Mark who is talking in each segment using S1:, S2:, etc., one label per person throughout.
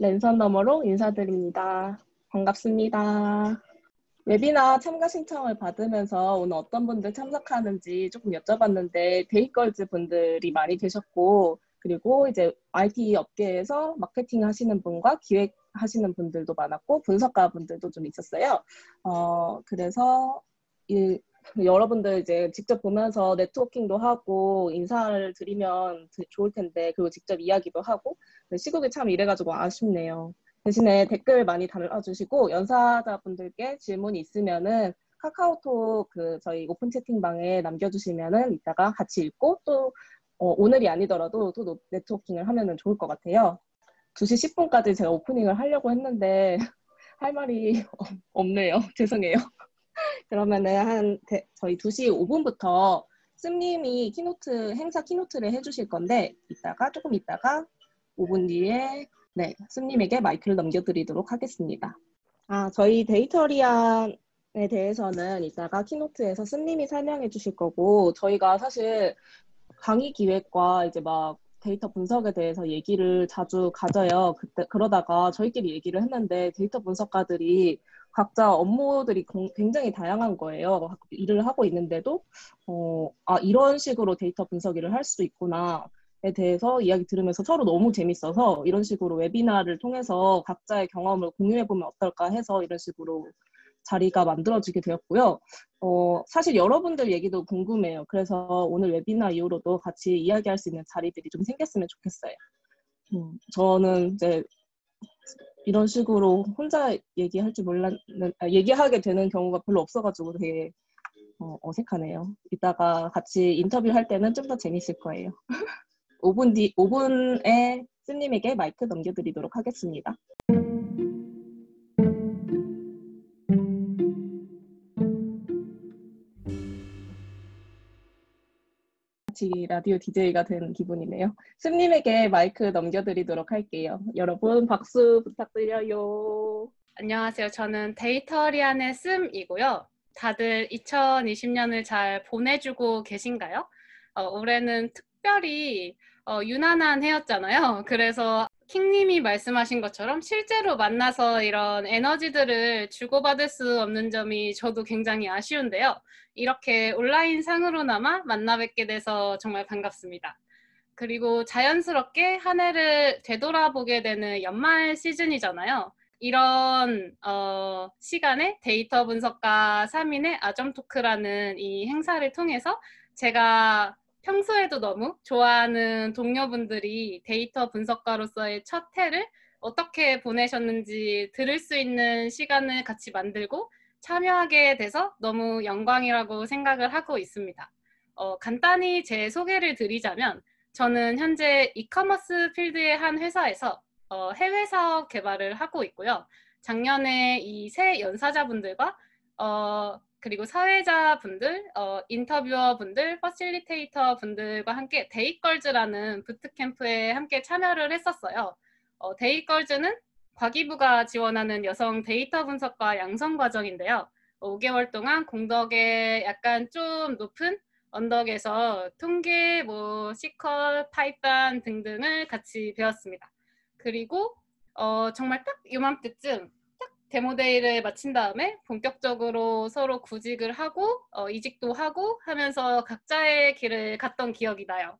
S1: 랜선 너머로 인사드립니다. 반갑습니다. 웨비나 참가 신청을 받으면서 오늘 어떤 분들 참석하는지 조금 여쭤봤는데 데이걸즈 분들이 많이 계셨고 그리고 이제 IT 업계에서 마케팅 하시는 분과 기획하시는 분들도 많았고 분석가 분들도 좀 있었어요. 그래서 여러분들 이제 직접 보면서 네트워킹도 하고 인사를 드리면 좋을 텐데 그리고 직접 이야기도 하고 시국이 참 이래가지고 아쉽네요. 대신에 댓글 많이 달아주시고 연사자분들께 질문이 있으면은 카카오톡 저희 오픈 채팅방에 남겨주시면은 이따가 같이 읽고 또 오늘이 아니더라도 또 네트워킹을 하면은 좋을 것 같아요. 2시 10분까지 제가 오프닝을 하려고 했는데 할 말이 없네요. 죄송해요. 그러면은 저희 2시 5분부터 씀님이 행사 키노트를 해주실 건데 조금 있다가 5분 뒤에 네, 씀님에게 마이크를 넘겨드리도록 하겠습니다. 저희 데이터리안에 대해서는 이따가 키노트에서 씀님이 설명해 주실 거고 저희가 사실 강의 기획과 이제 막 데이터 분석에 대해서 얘기를 자주 가져요. 그러다가 저희끼리 얘기를 했는데 데이터 분석가들이 각자 업무들이 굉장히 다양한 거예요. 일을 하고 있는데도 이런 식으로 데이터 분석 일을 할 수 있구나에 대해서 이야기 들으면서 서로 너무 재밌어서 이런 식으로 웨비나를 통해서 각자의 경험을 공유해보면 어떨까 해서 이런 식으로 자리가 만들어지게 되었고요. 사실 여러분들 얘기도 궁금해요. 그래서 오늘 웨비나 이후로도 같이 이야기할 수 있는 자리들이 좀 생겼으면 좋겠어요. 저는 이제 이런 식으로 혼자 얘기할 줄 얘기하게 되는 경우가 별로 없어가지고 되게 어색하네요. 이따가 같이 인터뷰할 때는 좀 더 재밌을 거예요. 5분에 씀님에게 마이크 넘겨드리도록 하겠습니다. 같이 라디오 DJ가 된 기분이네요. 씀님에게 마이크 넘겨드리도록 할게요. 여러분 박수 부탁드려요.
S2: 안녕하세요. 저는 데이터리안의 씀이고요. 다들 2020년을 잘 보내주고 계신가요? 올해는 특별히 유난한 해였잖아요. 그래서 킹님이 말씀하신 것처럼 실제로 만나서 이런 에너지들을 주고받을 수 없는 점이 저도 굉장히 아쉬운데요. 이렇게 온라인 상으로나마 만나 뵙게 돼서 정말 반갑습니다. 그리고 자연스럽게 한 해를 되돌아보게 되는 연말 시즌이잖아요. 이런 시간에 데이터 분석가 3인의 아점토크라는 이 행사를 통해서 제가 평소에도 너무 좋아하는 동료분들이 데이터 분석가로서의 첫 해를 어떻게 보내셨는지 들을 수 있는 시간을 같이 만들고 참여하게 돼서 너무 영광이라고 생각을 하고 있습니다. 간단히 제 소개를 드리자면 저는 현재 이커머스 필드의 한 회사에서 해외 사업 개발을 하고 있고요. 작년에 이 새 연사자분들과 그리고 사회자분들, 인터뷰어분들, 퍼실리테이터분들과 함께 데이걸즈라는 부트캠프에 함께 참여를 했었어요. 데이걸즈는 과기부가 지원하는 여성 데이터 분석과 양성 과정인데요. 5개월 동안 공덕에 약간 좀 높은 언덕에서 통계, 시퀄, 파이썬 등등을 같이 배웠습니다. 그리고 정말 딱 이맘때쯤 딱 데모데이를 마친 다음에 본격적으로 서로 구직을 하고 이직도 하고 하면서 각자의 길을 갔던 기억이 나요.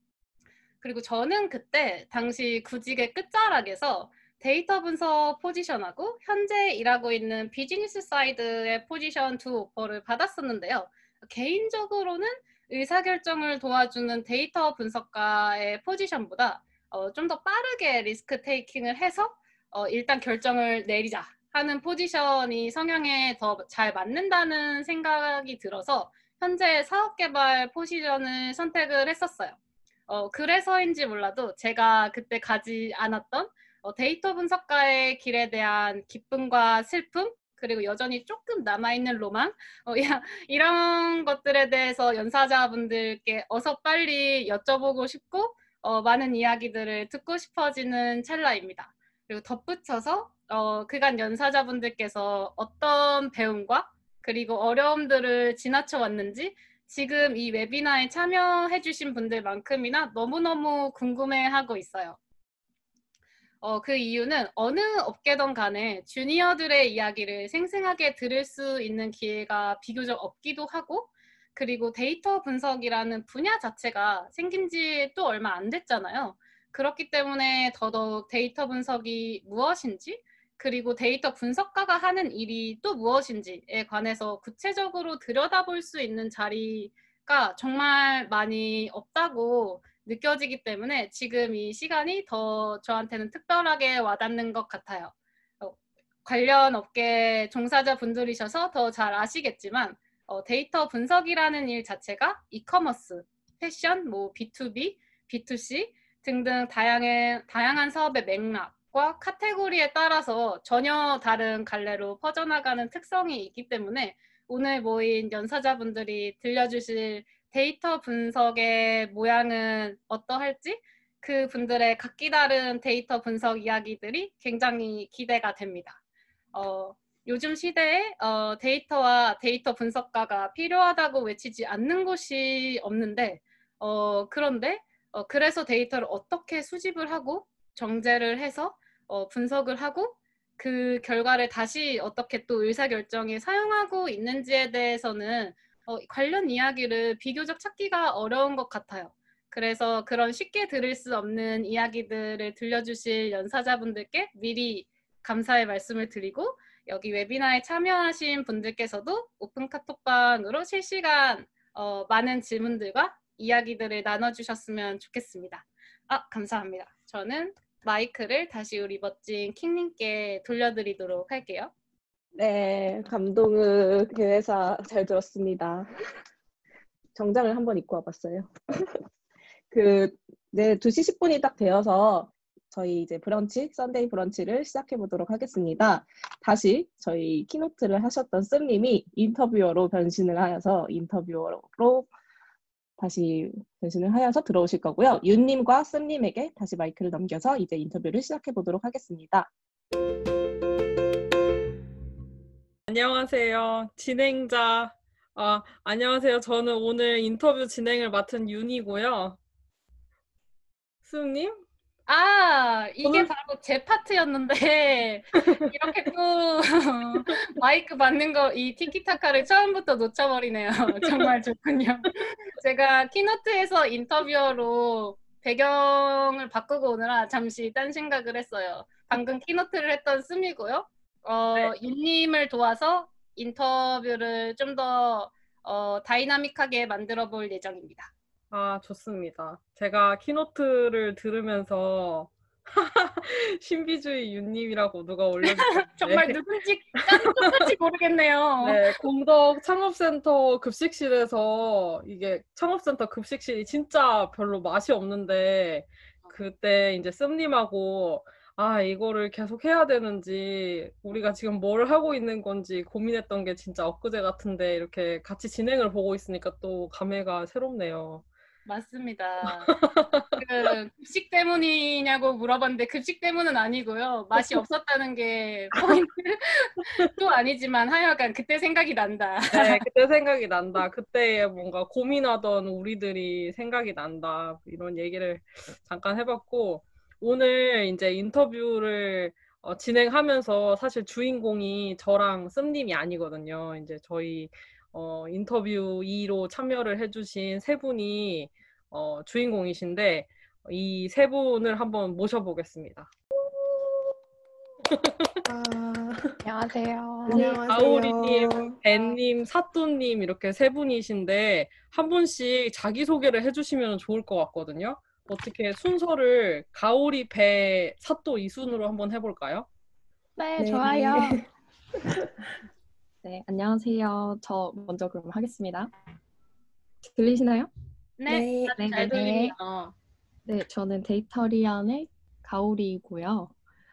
S2: 그리고 저는 그때 당시 구직의 끝자락에서 데이터 분석 포지션하고 현재 일하고 있는 비즈니스 사이드의 포지션 두 오퍼를 받았었는데요. 개인적으로는 의사결정을 도와주는 데이터 분석가의 포지션보다 좀 더 빠르게 리스크 테이킹을 해서 일단 결정을 내리자 하는 포지션이 성향에 더 잘 맞는다는 생각이 들어서 현재 사업개발 포지션을 선택을 했었어요. 그래서인지 몰라도 제가 그때 가지 않았던 데이터 분석가의 길에 대한 기쁨과 슬픔, 그리고 여전히 조금 남아있는 로망, 이런 것들에 대해서 연사자분들께 어서 빨리 여쭤보고 싶고 많은 이야기들을 듣고 싶어지는 찰나입니다. 그리고 덧붙여서 그간 연사자분들께서 어떤 배움과 그리고 어려움들을 지나쳐 왔는지 지금 이 웨비나에 참여해주신 분들만큼이나 너무너무 궁금해하고 있어요. 그 이유는 어느 업계든 간에 주니어들의 이야기를 생생하게 들을 수 있는 기회가 비교적 없기도 하고, 그리고 데이터 분석이라는 분야 자체가 생긴 지 또 얼마 안 됐잖아요. 그렇기 때문에 더더욱 데이터 분석이 무엇인지, 그리고 데이터 분석가가 하는 일이 또 무엇인지에 관해서 구체적으로 들여다볼 수 있는 자리가 정말 많이 없다고 느껴지기 때문에 지금 이 시간이 더 저한테는 특별하게 와닿는 것 같아요. 관련 업계 종사자 분들이셔서 더 잘 아시겠지만 데이터 분석이라는 일 자체가 이커머스, 패션, 뭐 B2B, B2C 등등 다양한 사업의 맥락과 카테고리에 따라서 전혀 다른 갈래로 퍼져나가는 특성이 있기 때문에 오늘 모인 연사자분들이 들려주실 데이터 분석의 모양은 어떠할지 그 분들의 각기 다른 데이터 분석 이야기들이 굉장히 기대가 됩니다. 요즘 시대에 데이터와 데이터 분석가가 필요하다고 외치지 않는 곳이 없는데 그런데 그래서 데이터를 어떻게 수집을 하고 정제를 해서 분석을 하고 그 결과를 다시 어떻게 또 의사결정에 사용하고 있는지에 대해서는 관련 이야기를 비교적 찾기가 어려운 것 같아요. 그래서 그런 쉽게 들을 수 없는 이야기들을 들려주실 연사자분들께 미리 감사의 말씀을 드리고 여기 웨비나에 참여하신 분들께서도 오픈 카톡방으로 실시간 많은 질문들과 이야기들을 나눠주셨으면 좋겠습니다. 감사합니다. 저는 마이크를 다시 우리 멋진 킹님께 돌려드리도록 할게요.
S1: 네, 감동의 대회사 잘 들었습니다. 정장을 한번 입고 와봤어요. 네, 2시 10분이 딱 되어서 저희 이제 브런치, 썬데이 브런치를 시작해 보도록 하겠습니다. 다시 저희 키노트를 하셨던 씀님이 인터뷰어로 변신을 하여서 다시 변신을 하여서 들어오실 거고요. 윤님과 씀님에게 다시 마이크를 넘겨서 이제 인터뷰를 시작해 보도록 하겠습니다.
S3: 안녕하세요. 진행자. 안녕하세요. 저는 오늘 인터뷰 진행을 맡은 윤이고요. 수님?
S2: 이게
S3: 오늘...
S2: 바로 제 파트였는데 이렇게 또 마이크 받는 거 이 티키타카를 처음부터 놓쳐버리네요. 정말 좋군요. 제가 키노트에서 인터뷰어로 배경을 바꾸고 오느라 잠시 딴 생각을 했어요. 방금 키노트를 했던 씀이고요.
S3: 네.
S2: 윤님을 도와서 인터뷰를 좀 더 다이나믹하게 만들어 볼 예정입니다.
S3: 좋습니다. 제가 키노트를 들으면서 신비주의 윤님이라고 누가 올려주셨는데
S2: 정말 누군지 깜짝같이 모르겠네요.
S3: 네, 공덕 창업센터 급식실에서 이게 창업센터 급식실이 진짜 별로 맛이 없는데 그때 이제 씀님하고 이거를 계속 해야 되는지 우리가 지금 뭘 하고 있는 건지 고민했던 게 진짜 엊그제 같은데 이렇게 같이 진행을 보고 있으니까 또 감회가 새롭네요.
S2: 맞습니다. 급식 때문이냐고 물어봤는데 급식 때문은 아니고요. 맛이 없었다는 게 포인트도 아니지만 하여간 그때 생각이 난다.
S3: 네, 그때 생각이 난다. 그때 뭔가 고민하던 우리들이 생각이 난다. 이런 얘기를 잠깐 해봤고 오늘 이제 인터뷰를 진행하면서 사실 주인공이 저랑 씀님이 아니거든요. 이제 저희 인터뷰 2로 참여를 해주신 세 분이 주인공이신데 이 세 분을 한번 모셔보겠습니다.
S4: 안녕하세요.
S3: 가오리님, 벤님, 사또님 이렇게 세 분이신데 한 분씩 자기소개를 해주시면 좋을 것 같거든요. 어떻게 순서를 가오리, 배, 사또 이 순으로 한번 해볼까요?
S4: 네, 좋아요. 네, 안녕하세요. 저 먼저 그럼 하겠습니다. 들리시나요?
S2: 네, 잘 들립니다.
S4: 네, 저는 데이터리안의 가오리고요.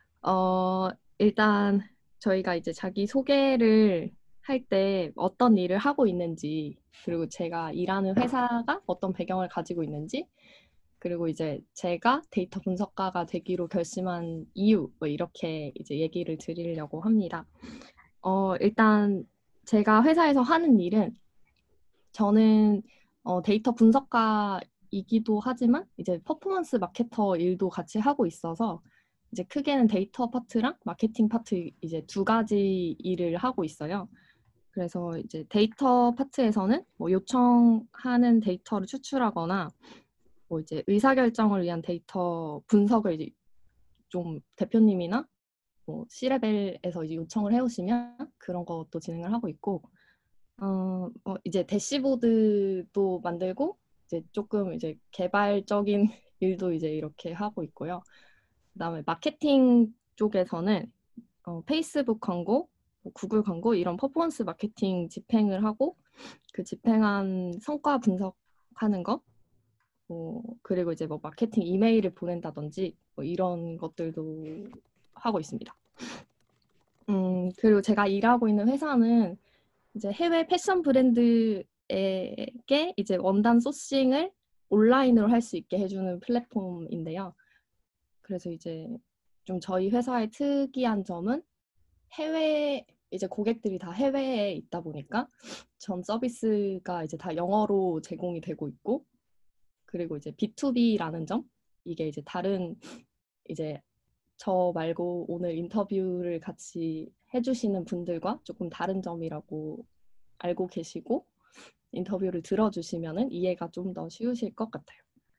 S4: 일단 저희가 이제 자기 소개를 할 때 어떤 일을 하고 있는지, 그리고 제가 일하는 회사가 어떤 배경을 가지고 있는지, 그리고 이제 제가 데이터 분석가가 되기로 결심한 이유, 이렇게 이제 얘기를 드리려고 합니다. 일단 제가 회사에서 하는 일은 저는 데이터 분석가이기도 하지만 이제 퍼포먼스 마케터 일도 같이 하고 있어서 이제 크게는 데이터 파트랑 마케팅 파트 이제 두 가지 일을 하고 있어요. 그래서 이제 데이터 파트에서는 뭐 요청하는 데이터를 추출하거나 뭐 이제 의사결정을 위한 데이터 분석을 이제 좀 대표님이나 뭐 C레벨에서 이제 요청을 해오시면 그런 것도 진행을 하고 있고, 이제 대시보드도 만들고 이제 조금 이제 개발적인 일도 이제 이렇게 하고 있고요. 그다음에 마케팅 쪽에서는 페이스북 광고, 뭐 구글 광고 이런 퍼포먼스 마케팅 집행을 하고 그 집행한 성과 분석하는 거, 그리고 이제 뭐 마케팅 이메일을 보낸다든지 뭐 이런 것들도 하고 있습니다. 그리고 제가 일하고 있는 회사는 이제 해외 패션 브랜드에게 이제 원단 소싱을 온라인으로 할 수 있게 해주는 플랫폼인데요. 그래서 이제 좀 저희 회사의 특이한 점은 해외 이제 고객들이 다 해외에 있다 보니까 전 서비스가 이제 다 영어로 제공이 되고 있고, 그리고 이제 B2B라는 점, 이게 이제 다른 이제 저 말고 오늘 인터뷰를 같이 해주시는 분들과 조금 다른 점이라고 알고 계시고 인터뷰를 들어주시면은 이해가 좀 더 쉬우실 것 같아요.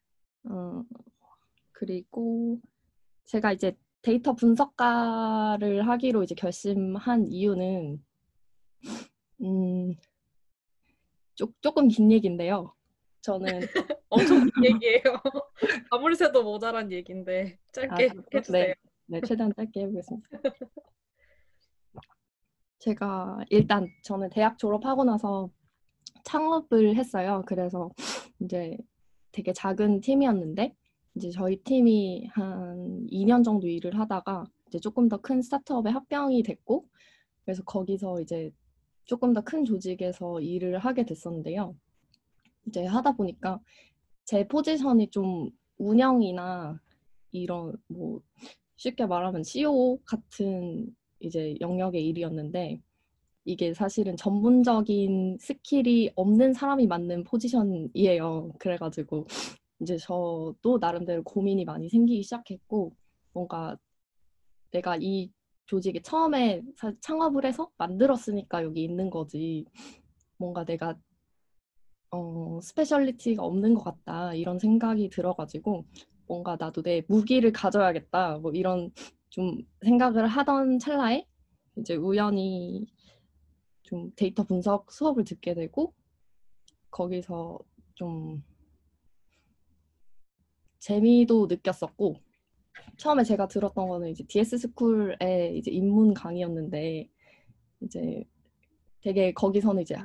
S4: 그리고 제가 이제 데이터 분석가를 하기로 이제 결심한 이유는 조금 긴 얘기인데요. 저는
S3: 엄청 긴 얘기예요. 아무리 새도 모자란 얘기인데 짧게 해주세요.
S4: 네, 최대한 짧게 해보겠습니다. 제가 일단 저는 대학 졸업하고 나서 창업을 했어요. 그래서 이제 되게 작은 팀이었는데 이제 저희 팀이 한 2년 정도 일을 하다가 이제 조금 더 큰 스타트업에 합병이 됐고, 그래서 거기서 이제 조금 더 큰 조직에서 일을 하게 됐었는데요. 이제 하다 보니까 제 포지션이 좀 운영이나 이런 뭐 쉽게 말하면 CEO 같은 이제 영역의 일이었는데, 이게 사실은 전문적인 스킬이 없는 사람이 맡는 포지션이에요. 그래가지고 이제 저도 나름대로 고민이 많이 생기기 시작했고, 뭔가 내가 이 조직에 처음에 창업을 해서 만들었으니까 여기 있는 거지, 뭔가 내가 스페셜리티가 없는 것 같다 이런 생각이 들어가지고 뭔가 나도 내 무기를 가져야겠다 뭐 이런 좀 생각을 하던 찰나에 이제 우연히 좀 데이터 분석 수업을 듣게 되고 거기서 좀 재미도 느꼈었고, 처음에 제가 들었던 거는 이제 DS 스쿨의 이제 입문 강의였는데 이제 되게 거기서는 이제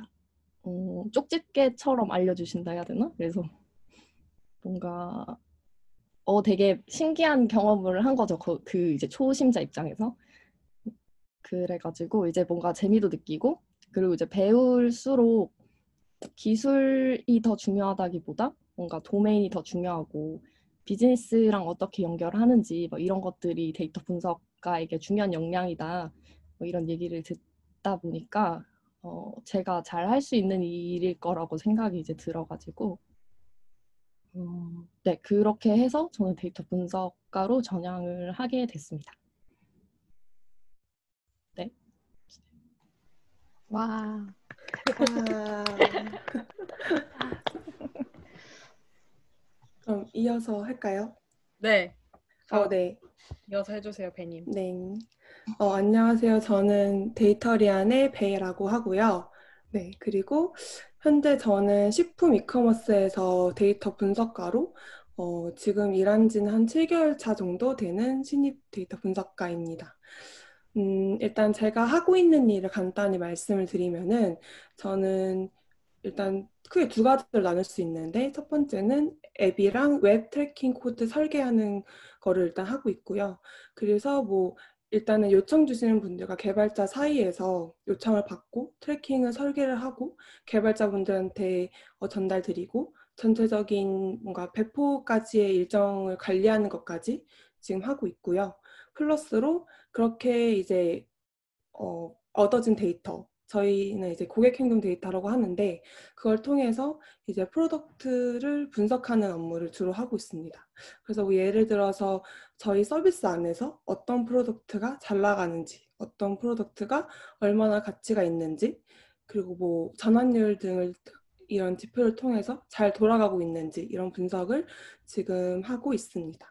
S4: 쪽집게처럼 알려주신다 해야 되나? 그래서 뭔가 되게 신기한 경험을 한 거죠. 그 이제 초심자 입장에서. 그래가지고 이제 뭔가 재미도 느끼고, 그리고 이제 배울수록 기술이 더 중요하다기보다 뭔가 도메인이 더 중요하고 비즈니스랑 어떻게 연결하는지 뭐 이런 것들이 데이터 분석가에게 중요한 역량이다 뭐 이런 얘기를 듣다 보니까 제가 잘 할 수 있는 일일 거라고 생각이 이제 들어가지고 네, 그렇게 해서 저는 데이터 분석가로 전향을 하게 됐습니다. 네.
S5: 와.
S6: 그럼 이어서 할까요?
S3: 네.
S6: 네.
S3: 이어서 해주세요, 배님.
S6: 네. 안녕하세요. 저는 데이터리안의 베이라고 하고요. 네. 그리고 현재 저는 식품 이커머스에서 데이터 분석가로 지금 일한 지는 한 7개월 차 정도 되는 신입 데이터 분석가입니다. 일단 제가 하고 있는 일을 간단히 말씀을 드리면은 저는 일단 크게 두 가지로 나눌 수 있는데, 첫 번째는 앱이랑 웹 트래킹 코드 설계하는 거를 일단 하고 있고요. 그래서 뭐 일단은 요청 주시는 분들과 개발자 사이에서 요청을 받고 트래킹을 설계를 하고 개발자분들한테 전달드리고 전체적인 뭔가 배포까지의 일정을 관리하는 것까지 지금 하고 있고요. 플러스로 그렇게 이제 얻어진 데이터, 저희는 이제 고객 행동 데이터라고 하는데 그걸 통해서 이제 프로덕트를 분석하는 업무를 주로 하고 있습니다. 그래서 뭐 예를 들어서 저희 서비스 안에서 어떤 프로덕트가 잘 나가는지, 어떤 프로덕트가 얼마나 가치가 있는지, 그리고 뭐 전환율 등을 이런 지표를 통해서 잘 돌아가고 있는지 이런 분석을 지금 하고 있습니다.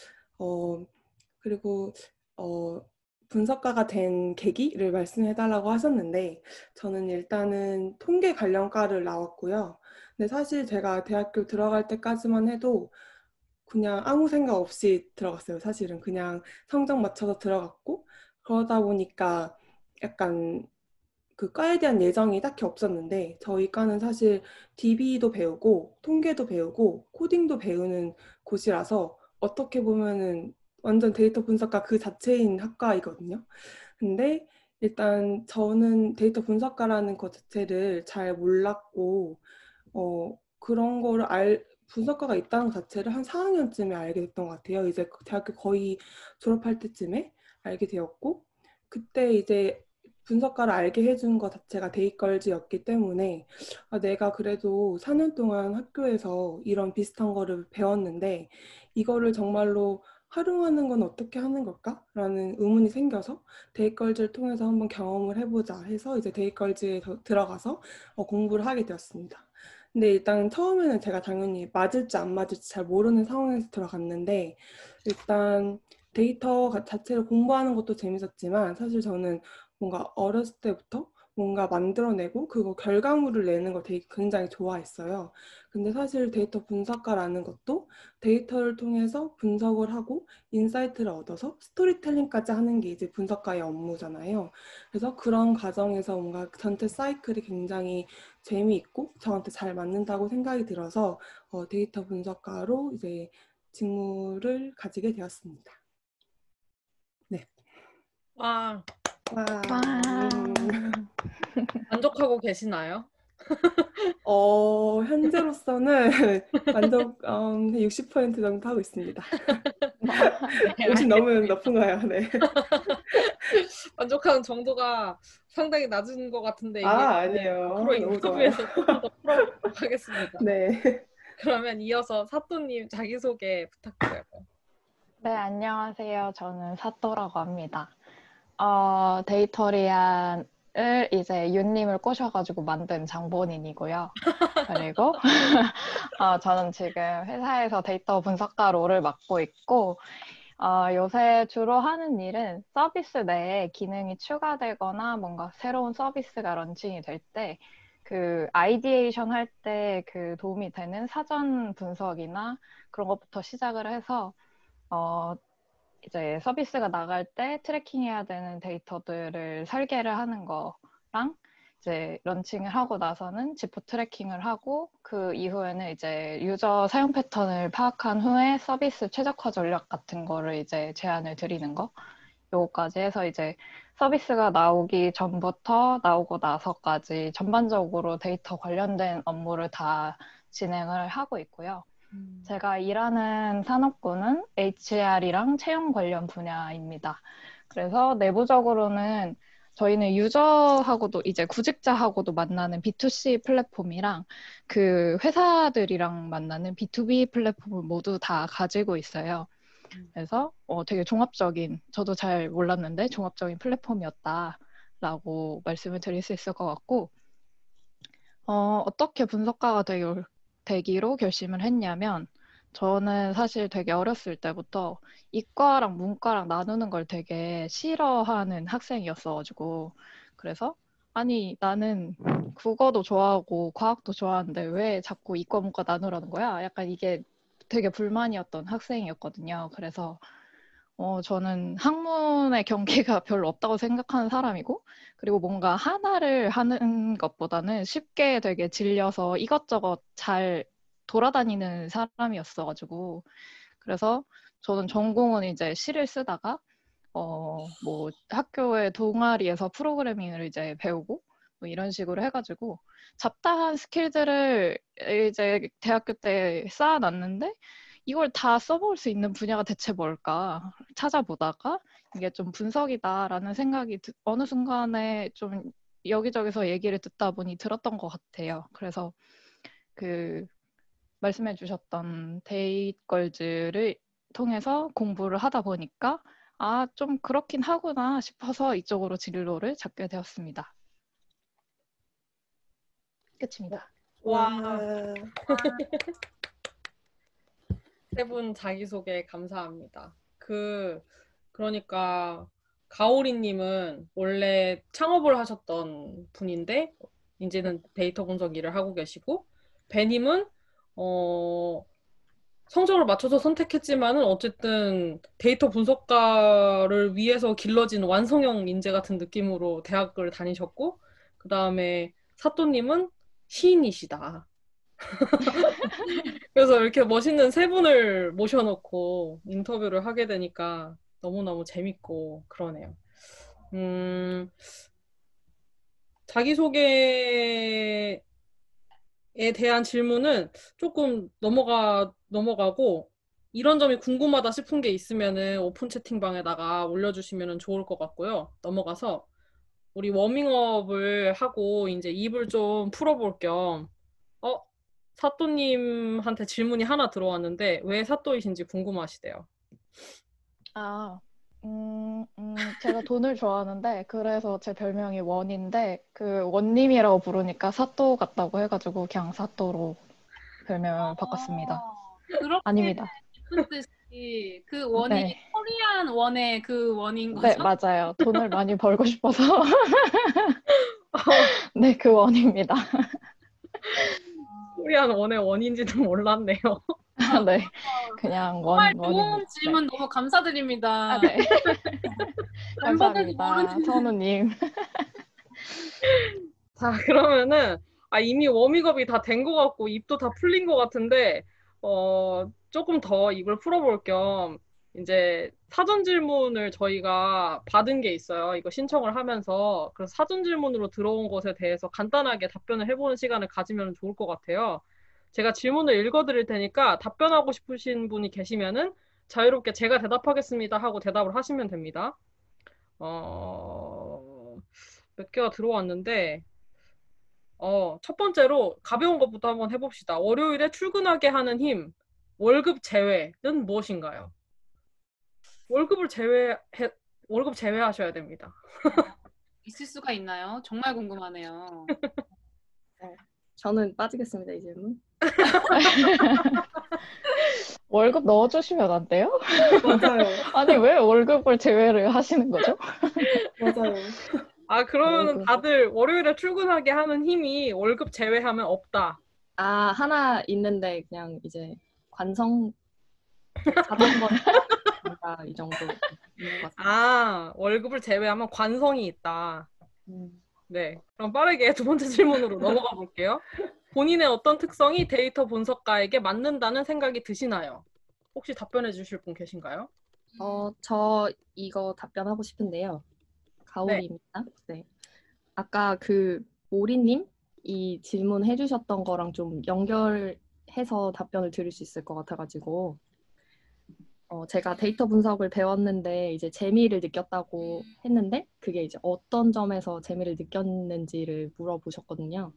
S6: 그리고 분석가가 된 계기를 말씀해달라고 하셨는데 저는 일단은 통계 관련과를 나왔고요. 근데 사실 제가 대학교 들어갈 때까지만 해도 그냥 아무 생각 없이 들어갔어요. 사실은 그냥 성적 맞춰서 들어갔고 그러다 보니까 약간 그 과에 대한 예정이 딱히 없었는데 저희 과는 사실 DB도 배우고 통계도 배우고 코딩도 배우는 곳이라서 어떻게 보면은 완전 데이터 분석가 그 자체인 학과이거든요. 근데 일단 저는 데이터 분석가라는 것 자체를 잘 몰랐고 그런 거를 분석가가 있다는 것 자체를 한 4학년쯤에 알게 됐던 것 같아요. 이제 대학교 거의 졸업할 때쯤에 알게 되었고 그때 이제 분석가를 알게 해준 것 자체가 데이걸즈였기 때문에 내가 그래도 4년 동안 학교에서 이런 비슷한 거를 배웠는데 이거를 정말로 활용하는 건 어떻게 하는 걸까? 라는 의문이 생겨서 데이걸즈를 통해서 한번 경험을 해보자 해서 이제 데이걸즈에 들어가서 공부를 하게 되었습니다. 근데 일단 처음에는 제가 당연히 맞을지 안 맞을지 잘 모르는 상황에서 들어갔는데 일단 데이터 자체를 공부하는 것도 재밌었지만 사실 저는 뭔가 어렸을 때부터 뭔가 만들어내고 그거 결과물을 내는 걸 되게 굉장히 좋아했어요. 근데 사실 데이터 분석가라는 것도 데이터를 통해서 분석을 하고 인사이트를 얻어서 스토리텔링까지 하는 게 이제 분석가의 업무잖아요. 그래서 그런 과정에서 뭔가 전체 사이클이 굉장히 재미있고 저한테 잘 맞는다고 생각이 들어서 데이터 분석가로 이제 직무를 가지게 되었습니다. 네.
S3: 와,
S6: 와.
S3: 만족하고 계시나요?
S6: 현재로서는 만족 60% 정도 하고 있습니다.
S2: 네,
S6: 50 너무 높은가요? 네.
S3: 만족하는 정도가 상당히 낮은 것 같은데 이게
S6: 아니에요.
S3: 앞으로
S6: 너무 좋아요.
S3: 인터뷰에서 조금 더 풀어보도록 하겠습니다.
S6: 네.
S3: 그러면 이어서 사또님 자기소개 부탁드려요.
S5: 네, 안녕하세요. 저는 사또라고 합니다. 데이터리안을 이제 윤님을 꼬셔가지고 만든 장본인이고요. 그리고 저는 지금 회사에서 데이터 분석가 롤을 맡고 있고 요새 주로 하는 일은 서비스 내에 기능이 추가되거나 뭔가 새로운 서비스가 런칭이 될 때 그 아이디에이션 할 때 그 도움이 되는 사전 분석이나 그런 것부터 시작을 해서 이제 서비스가 나갈 때 트래킹해야 되는 데이터들을 설계를 하는 거랑 이제 런칭을 하고 나서는 지포 트래킹을 하고 그 이후에는 이제 유저 사용 패턴을 파악한 후에 서비스 최적화 전략 같은 거를 이제 제안을 드리는 거 요거까지 해서 이제 서비스가 나오기 전부터 나오고 나서까지 전반적으로 데이터 관련된 업무를 다 진행을 하고 있고요. 제가 일하는 산업군은 HR이랑 채용 관련 분야입니다. 그래서 내부적으로는 저희는 유저하고도 이제 구직자하고도 만나는 B2C 플랫폼이랑 그 회사들이랑 만나는 B2B 플랫폼을 모두 다 가지고 있어요. 그래서 되게 종합적인, 저도 잘 몰랐는데 종합적인 플랫폼이었다라고 말씀을 드릴 수 있을 것 같고 어떻게 분석가가 되기로 결심을 했냐면 저는 사실 되게 어렸을 때부터 이과랑 문과랑 나누는 걸 되게 싫어하는 학생이었어가지고 그래서 아니 나는 국어도 좋아하고 과학도 좋아하는데 왜 자꾸 이과 문과 나누라는 거야? 약간 이게 되게 불만이었던 학생이었거든요. 그래서 저는 학문의 경계가 별로 없다고 생각하는 사람이고, 그리고 뭔가 하나를 하는 것보다는 쉽게 되게 질려서 이것저것 잘 돌아다니는 사람이었어가지고, 그래서 저는 전공은 이제 시를 쓰다가, 뭐 학교의 동아리에서 프로그래밍을 이제 배우고, 뭐 이런 식으로 해가지고, 잡다한 스킬들을 이제 대학교 때 쌓아놨는데, 이걸 다 써볼 수 있는 분야가 대체 뭘까 찾아보다가 이게 좀 분석이다라는 생각이 어느 순간에 좀 여기저기서 얘기를 듣다 보니 들었던 것 같아요. 그래서 그 말씀해 주셨던 데이걸즈를 통해서 공부를 하다 보니까 아, 좀 그렇긴 하구나 싶어서 이쪽으로 진로를 잡게 되었습니다. 끝입니다.
S3: 와,
S6: 와,
S3: 세 분 자기소개 감사합니다. 그러니까 가오리님은 원래 창업을 하셨던 분인데 이제는 데이터 분석 일을 하고 계시고, 배님은 성적을 맞춰서 선택했지만은 어쨌든 데이터 분석가를 위해서 길러진 완성형 인재 같은 느낌으로 대학을 다니셨고, 그 다음에 사또님은 시인이시다. 그래서 이렇게 멋있는 세 분을 모셔놓고 인터뷰를 하게 되니까 너무너무 재밌고 그러네요. 자기소개에 대한 질문은 조금 넘어가고, 이런 점이 궁금하다 싶은 게 있으면은 오픈 채팅방에다가 올려주시면 좋을 것 같고요. 넘어가서 우리 워밍업을 하고 이제 입을 좀 풀어볼 겸, 사또님한테 질문이 하나 들어왔는데 왜 사또이신지 궁금하시대요.
S5: 아, 제가 돈을 좋아하는데 그래서 제 별명이 원인데 그 원님이라고 부르니까 사또 같다고 해가지고 그냥 사또로 별명을 바꿨습니다.
S2: 그렇게
S5: 아닙니다.
S2: 깊은 뜻이 그 원이
S5: 네,
S2: 코리안 원의 그 원인
S5: 네,
S2: 거죠?
S5: 맞아요. 돈을 많이 벌고 싶어서 네, 그 원입니다.
S3: 코리안 원의 원인지는 몰랐네요.
S5: 네, 그냥
S2: 정말
S5: 원입니다.
S2: 좋은 질문 너무 감사드립니다.
S5: 네.
S2: 멤버들이
S5: 감사합니다.
S2: 모르는
S5: 선우님.
S3: 자, 그러면은 이미 워밍업이 다 된 것 같고 입도 다 풀린 것 같은데 조금 더 입을 풀어볼 겸 이제 사전 질문을 저희가 받은 게 있어요. 이거 신청을 하면서. 그래서 사전 질문으로 들어온 것에 대해서 간단하게 답변을 해보는 시간을 가지면 좋을 것 같아요. 제가 질문을 읽어드릴 테니까 답변하고 싶으신 분이 계시면은 자유롭게 제가 대답하겠습니다 하고 대답을 하시면 됩니다. 몇 개가 들어왔는데 첫 번째로 가벼운 것부터 한번 해봅시다. 월요일에 출근하게 하는 힘, 월급 제외는 무엇인가요? 월급 제외하셔야 됩니다.
S2: 있을 수가 있나요? 정말 궁금하네요.
S4: 저는 빠지겠습니다, 이 질문.
S5: 월급 넣어주시면 안 돼요?
S6: 맞아요.
S5: 아니, 왜 월급을 제외를 하시는 거죠?
S6: 맞아요.
S3: 그러면은
S4: 월급.
S3: 다들 월요일에 출근하게 하는 힘이 월급 제외하면 없다.
S4: 아, 하나 있는데 그냥 이제 관성 자전거 이 정도 있는 것 같습니다.
S3: 월급을 제외하면 관성이 있다.
S4: 음.
S3: 네. 그럼 빠르게 두 번째 질문으로 넘어가 볼게요. 본인의 어떤 특성이 데이터 분석가에게 맞는다는 생각이 드시나요? 혹시 답변해 주실 분 계신가요?
S4: 저 이거 답변하고 싶은데요.
S3: 네.
S4: 가오리입니다. 네. 아까 그 오리님 이 질문 해주셨던 거랑 좀 연결해서 답변을 드릴 수 있을 것 같아가지고 제가 데이터 분석을 배웠는데 이제 재미를 느꼈다고 했는데 그게 이제 어떤 점에서 재미를 느꼈는지를 물어보셨거든요.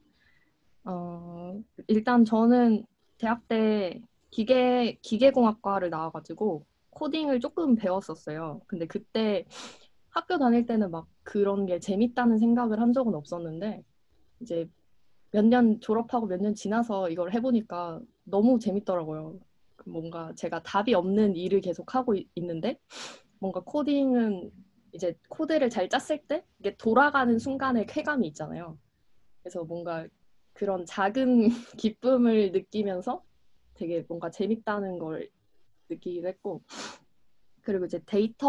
S4: 일단 저는 대학 때 기계공학과를 나와가지고 코딩을 조금 배웠었어요. 근데 그때 학교 다닐 때는 막 그런 게 재밌다는 생각을 한 적은 없었는데 이제 몇 년 졸업하고 몇 년 지나서 이걸 해보니까 너무 재밌더라고요. 뭔가 제가 답이 없는 일을 계속 하고 있는데 뭔가 코딩은 이제 코드를 잘 짰을 때 이게 돌아가는 순간의 쾌감이 있잖아요. 그래서 뭔가 그런 작은 기쁨을 느끼면서 되게 뭔가 재밌다는 걸 느끼기도 했고 그리고 이제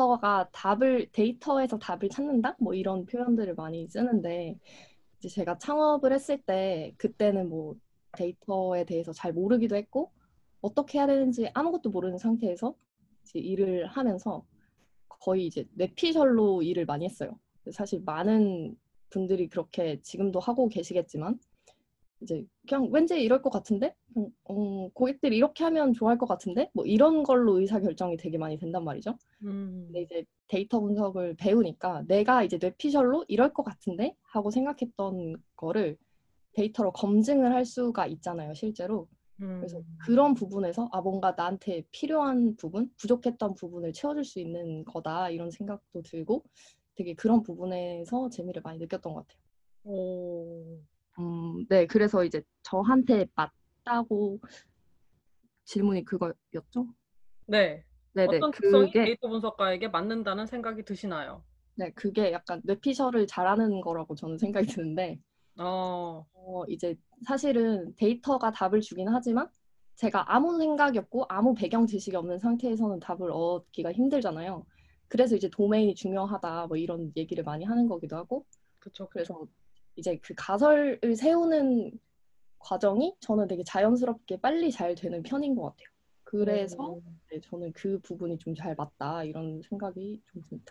S4: 데이터에서 답을 찾는다? 뭐 이런 표현들을 많이 쓰는데 이제 제가 창업을 했을 때 그때는 뭐 데이터에 대해서 잘 모르기도 했고 어떻게 해야 되는지 아무것도 모르는 상태에서 이제 일을 하면서 거의 이제 뇌피셜로 일을 많이 했어요. 사실 많은 분들이 그렇게 지금도 하고 계시겠지만 이제 그냥 왠지 이럴 것 같은데? 고객들이 이렇게 하면 좋아할 것 같은데? 뭐 이런 걸로 의사결정이 되게 많이 된단 말이죠. 근데 이제 데이터 분석을 배우니까 내가 이제 뇌피셜로 이럴 것 같은데? 하고 생각했던 거를 데이터로 검증을 할 수가 있잖아요, 실제로. 그래서 그런 부분에서 뭔가 나한테 필요한 부분, 부족했던 부분을 채워줄 수 있는 거다 이런 생각도 들고 되게 그런 부분에서 재미를 많이 느꼈던 것 같아요.
S3: 오.
S4: 네, 그래서 이제 저한테 맞다고 질문이 그거였죠?
S3: 네.
S4: 네네,
S3: 어떤 특성이 데이터 분석가에게 맞는다는 생각이 드시나요?
S4: 네, 그게 약간 뇌피셜을 잘하는 거라고 저는 생각이 드는데,
S3: 어,
S4: 이제 사실은 데이터가 답을 주긴 하지만 제가 아무 생각이 없고 아무 배경 지식이 없는 상태에서는 답을 얻기가 힘들잖아요. 그래서 이제 도메인이 중요하다 뭐 이런 얘기를 많이 하는 거기도 하고,
S3: 그쵸, 그쵸.
S4: 그래서 이제 그 가설을 세우는 과정이 저는 되게 자연스럽게 빨리 잘 되는 편인 것 같아요. 그래서 네, 저는 그 부분이 좀 잘 맞다 이런 생각이 좀 듭니다.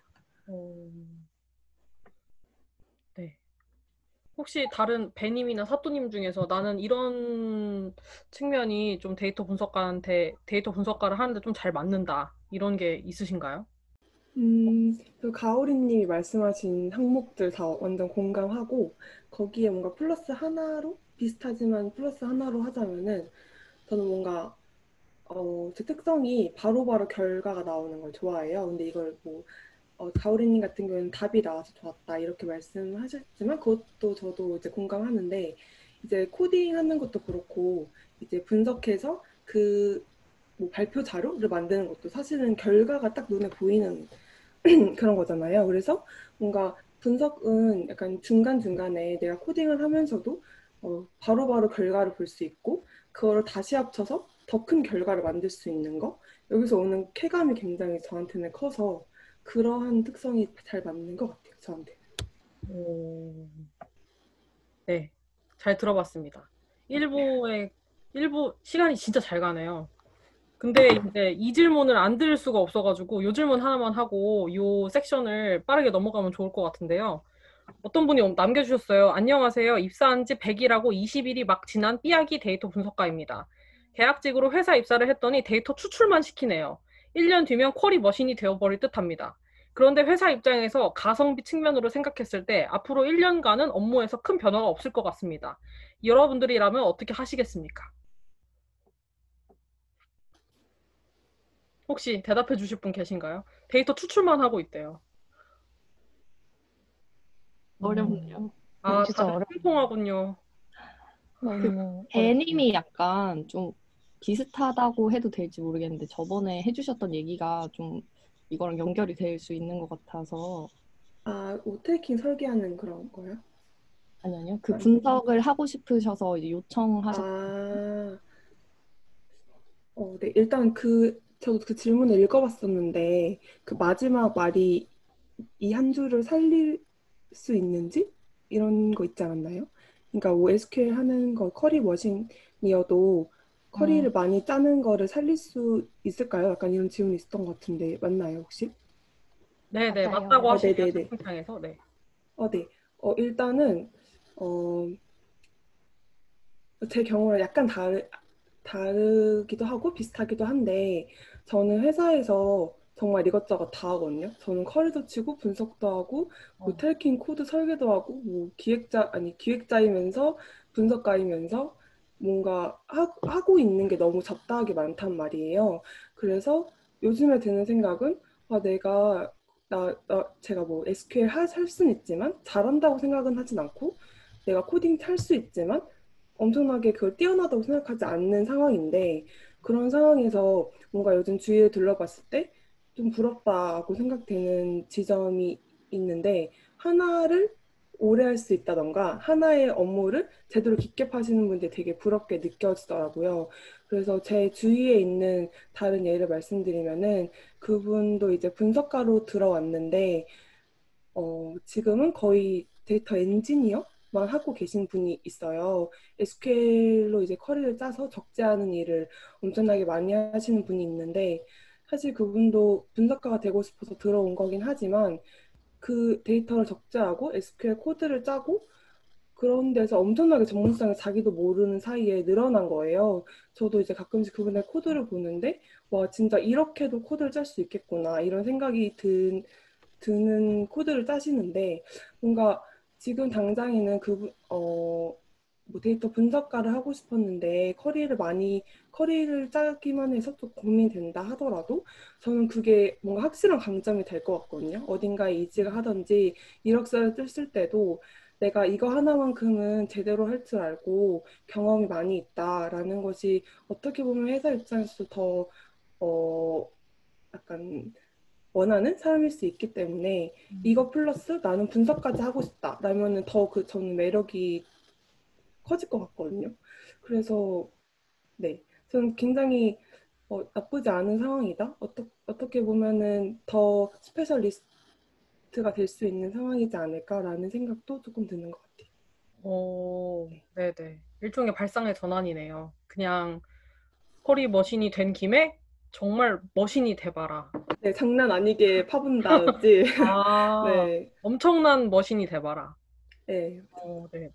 S3: 네. 혹시 다른 배님이나 사또님 중에서 나는 이런 측면이 좀 데이터 분석가를 하는데 좀 잘 맞는다. 이런 게 있으신가요?
S6: 그 가오리님이 말씀하신 항목들 다 완전 공감하고 거기에 뭔가 플러스 하나로 비슷하지만 플러스 하나로 하자면은 저는 뭔가 제 특성이 바로바로 결과가 나오는 걸 좋아해요. 근데 이걸 뭐 가오리님 같은 경우는 답이 나와서 좋았다 이렇게 말씀하셨지만 그것도 저도 이제 공감하는데 이제 코딩하는 것도 그렇고 이제 분석해서 그 뭐 발표 자료를 만드는 것도 사실은 결과가 딱 눈에 보이는 그런 거잖아요. 그래서 뭔가 분석은 약간 중간중간에 내가 코딩을 하면서도 바로바로 결과를 볼 수 있고 그거를 다시 합쳐서 더 큰 결과를 만들 수 있는 거 여기서 오는 쾌감이 굉장히 저한테는 커서 그러한 특성이 잘 맞는 것 같아요. 저한테.
S3: 네, 잘 들어봤습니다. 일부 시간이 진짜 잘 가네요. 근데 이제 이 질문을 안 드릴 수가 없어가지고 요 질문 하나만 하고 요 섹션을 빠르게 넘어가면 좋을 것 같은데요. 어떤 분이 남겨주셨어요. 안녕하세요. 입사한 지 100일하고 20일이 막 지난 삐약이 데이터 분석가입니다. 계약직으로 회사 입사를 했더니 데이터 추출만 시키네요. 1년 뒤면 쿼리 머신이 되어버릴 듯합니다. 그런데 회사 입장에서 가성비 측면으로 생각했을 때 앞으로 1년간은 업무에서 큰 변화가 없을 것 같습니다. 여러분들이라면 어떻게 하시겠습니까? 혹시 대답해 주실 분 계신가요? 데이터 추출만 하고 있대요.
S4: 어렵네요.
S5: 진짜
S3: 다들
S5: 어렵네요.
S3: 통통하군요.
S5: 너무
S4: 배님이 약간 좀 비슷하다고 해도 될지 모르겠는데 저번에 해주셨던 얘기가 좀 이거랑 연결이 될 수 있는 것 같아서
S6: 오테이킹 설계하는 그런 거요?
S4: 아니요. 그 분석을 하고 싶으셔서 이제 요청하셨.
S6: 네. 일단 저도 그 질문을 읽어봤었는데 그 마지막 말이 이 한 줄을 살릴 수 있는지 이런 거 있지 않았나요? 그러니까 뭐 SQL 하는 거 커리 머신이어도 커리를 많이 짜는 거를 살릴 수 있을까요? 약간 이런 질문이 있었던 것 같은데 맞나요 혹시?
S3: 네네,
S5: 맞아요.
S3: 맞다고 하시네요.
S6: 네네네.
S3: 채팅창에서. 네.
S6: 네. 일단은 제 경우랑 약간 다르기도 하고 비슷하기도 한데 저는 회사에서 정말 이것저것 다 하거든요. 저는 커리도 치고 분석도 하고 뭐 텔킹 코드 설계도 하고 뭐 기획자이면서 분석가이면서 뭔가 하고 있는 게 너무 잡다하게 많단 말이에요. 그래서 요즘에 드는 생각은 제가 뭐 SQL 할 수는 있지만 잘한다고 생각은 하진 않고 내가 코딩 할 수 있지만 엄청나게 그걸 뛰어나다고 생각하지 않는 상황인데 그런 상황에서 뭔가 요즘 주위를 둘러봤을 때 좀 부럽다고 생각되는 지점이 있는데 하나를 오래 할 수 있다던가 하나의 업무를 제대로 깊게 파시는 분들이 되게 부럽게 느껴지더라고요. 그래서 제 주위에 있는 다른 예를 말씀드리면은 그분도 이제 분석가로 들어왔는데 지금은 거의 데이터 엔지니어만 하고 계신 분이 있어요. SQL로 이제 쿼리를 짜서 적지 않은 일을 엄청나게 많이 하시는 분이 있는데 사실 그분도 분석가가 되고 싶어서 들어온 거긴 하지만 그 데이터를 적재하고 SQL 코드를 짜고 그런 데서 엄청나게 전문성이 자기도 모르는 사이에 늘어난 거예요. 저도 이제 가끔씩 그분의 코드를 보는데 와 진짜 이렇게도 코드를 짤 수 있겠구나 이런 생각이 드는 코드를 짜시는데 뭔가 지금 당장에는 뭐 데이터 분석가를 하고 싶었는데 커리를 짜기만 해서 좀 고민된다 하더라도 저는 그게 뭔가 확실한 강점이 될 것 같거든요. 어딘가에 이직을 하든지 이력서를 쓸 때도 내가 이거 하나만큼은 제대로 할 줄 알고 경험이 많이 있다라는 것이 어떻게 보면 회사 입장에서도 더 약간 원하는 사람일 수 있기 때문에 이거 플러스 나는 분석까지 하고 싶다 라면은 저는 매력이 커질 것 같거든요. 그래서 네, 저는 굉장히 나쁘지 않은 상황이다. 어떻게 보면은 더 스페셜리스트가 될 수 있는 상황이지 않을까라는 생각도 조금 드는 것 같아요.
S3: 오, 네네. 일종의 발상의 전환이네요. 그냥 커리 머신이 된 김에 정말 머신이 돼봐라.
S6: 네, 장난 아니게 파본다지.
S3: 아,
S6: 네,
S3: 엄청난 머신이 돼봐라.
S6: 네.
S3: 네네.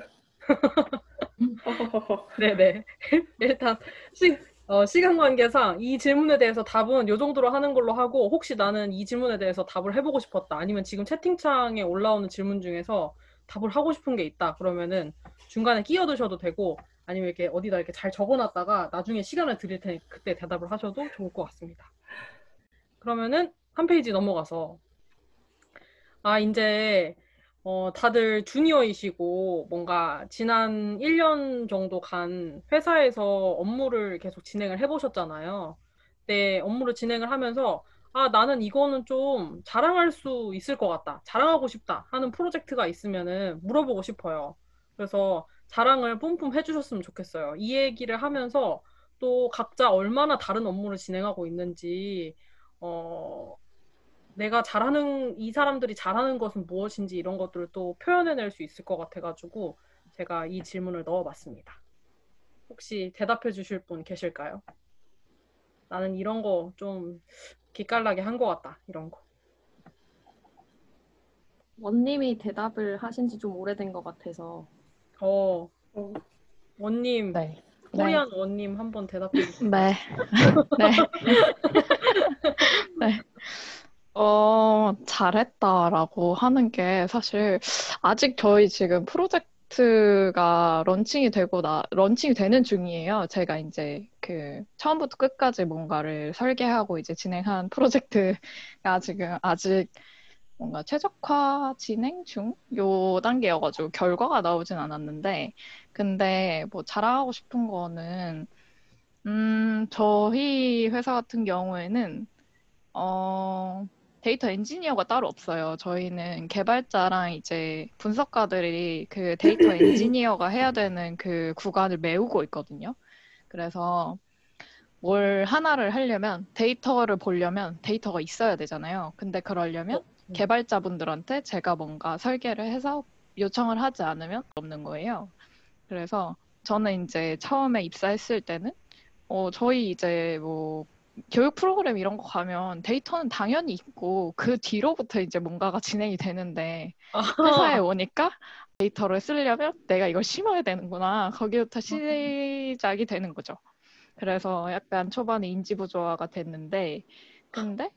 S3: 네네. 일단 시간 관계상 이 질문에 대해서 답은 이 정도로 하는 걸로 하고, 혹시 나는 이 질문에 대해서 답을 해보고 싶었다, 아니면 지금 채팅창에 올라오는 질문 중에서 답을 하고 싶은 게 있다 그러면은 중간에 끼어드셔도 되고, 아니면 이렇게 어디다 이렇게 잘 적어놨다가 나중에 시간을 드릴 테니 그때 대답을 하셔도 좋을 것 같습니다. 그러면은 한 페이지 넘어가서 이제 다들 주니어이시고 뭔가 지난 1년 정도 간 회사에서 업무를 계속 진행을 해보셨잖아요. 네, 업무를 진행을 하면서 나는 이거는 좀 자랑할 수 있을 것 같다, 자랑하고 싶다 하는 프로젝트가 있으면은 물어보고 싶어요. 그래서 자랑을 뿜뿜 해주셨으면 좋겠어요. 이 얘기를 하면서 또 각자 얼마나 다른 업무를 진행하고 있는지, 내가 이 사람들이 잘하는 것은 무엇인지 이런 것들을 또 표현해낼 수 있을 것 같아가지고 제가 이 질문을 넣어봤습니다. 혹시 대답해 주실 분 계실까요? 나는 이런 거 좀 기깔나게 한 것 같다, 이런 거.
S4: 원님이 대답을 하신 지 좀 오래된 것 같아서.
S3: 어,
S6: 어,
S3: 원님,
S5: 네.
S3: 코리안 원님 한번 대답해 주세요.
S5: 네. 네. 네. 잘했다라고 하는 게 사실 아직 저희 지금 프로젝트가 런칭이 되는 중이에요. 제가 이제 처음부터 끝까지 뭔가를 설계하고 이제 진행한 프로젝트가 지금 아직 뭔가 최적화 진행 중 요 단계여가지고 결과가 나오진 않았는데, 근데 뭐 자랑하고 싶은 거는 저희 회사 같은 경우에는 데이터 엔지니어가 따로 없어요. 저희는 개발자랑 이제 분석가들이 그 데이터 엔지니어가 해야 되는 그 구간을 메우고 있거든요. 그래서 뭘 하나를 하려면 데이터를 보려면 데이터가 있어야 되잖아요. 근데 그러려면 개발자분들한테 제가 뭔가 설계를 해서 요청을 하지 않으면 없는 거예요. 그래서 저는 이제 처음에 입사했을 때는 저희 이제 뭐 교육 프로그램 이런 거 가면 데이터는 당연히 있고 그 뒤로부터 이제 뭔가가 진행이 되는데, 회사에 오니까 데이터를 쓰려면 내가 이걸 심어야 되는구나. 거기부터 시작이 되는 거죠. 그래서 약간 초반에 인지부조화가 됐는데, 근데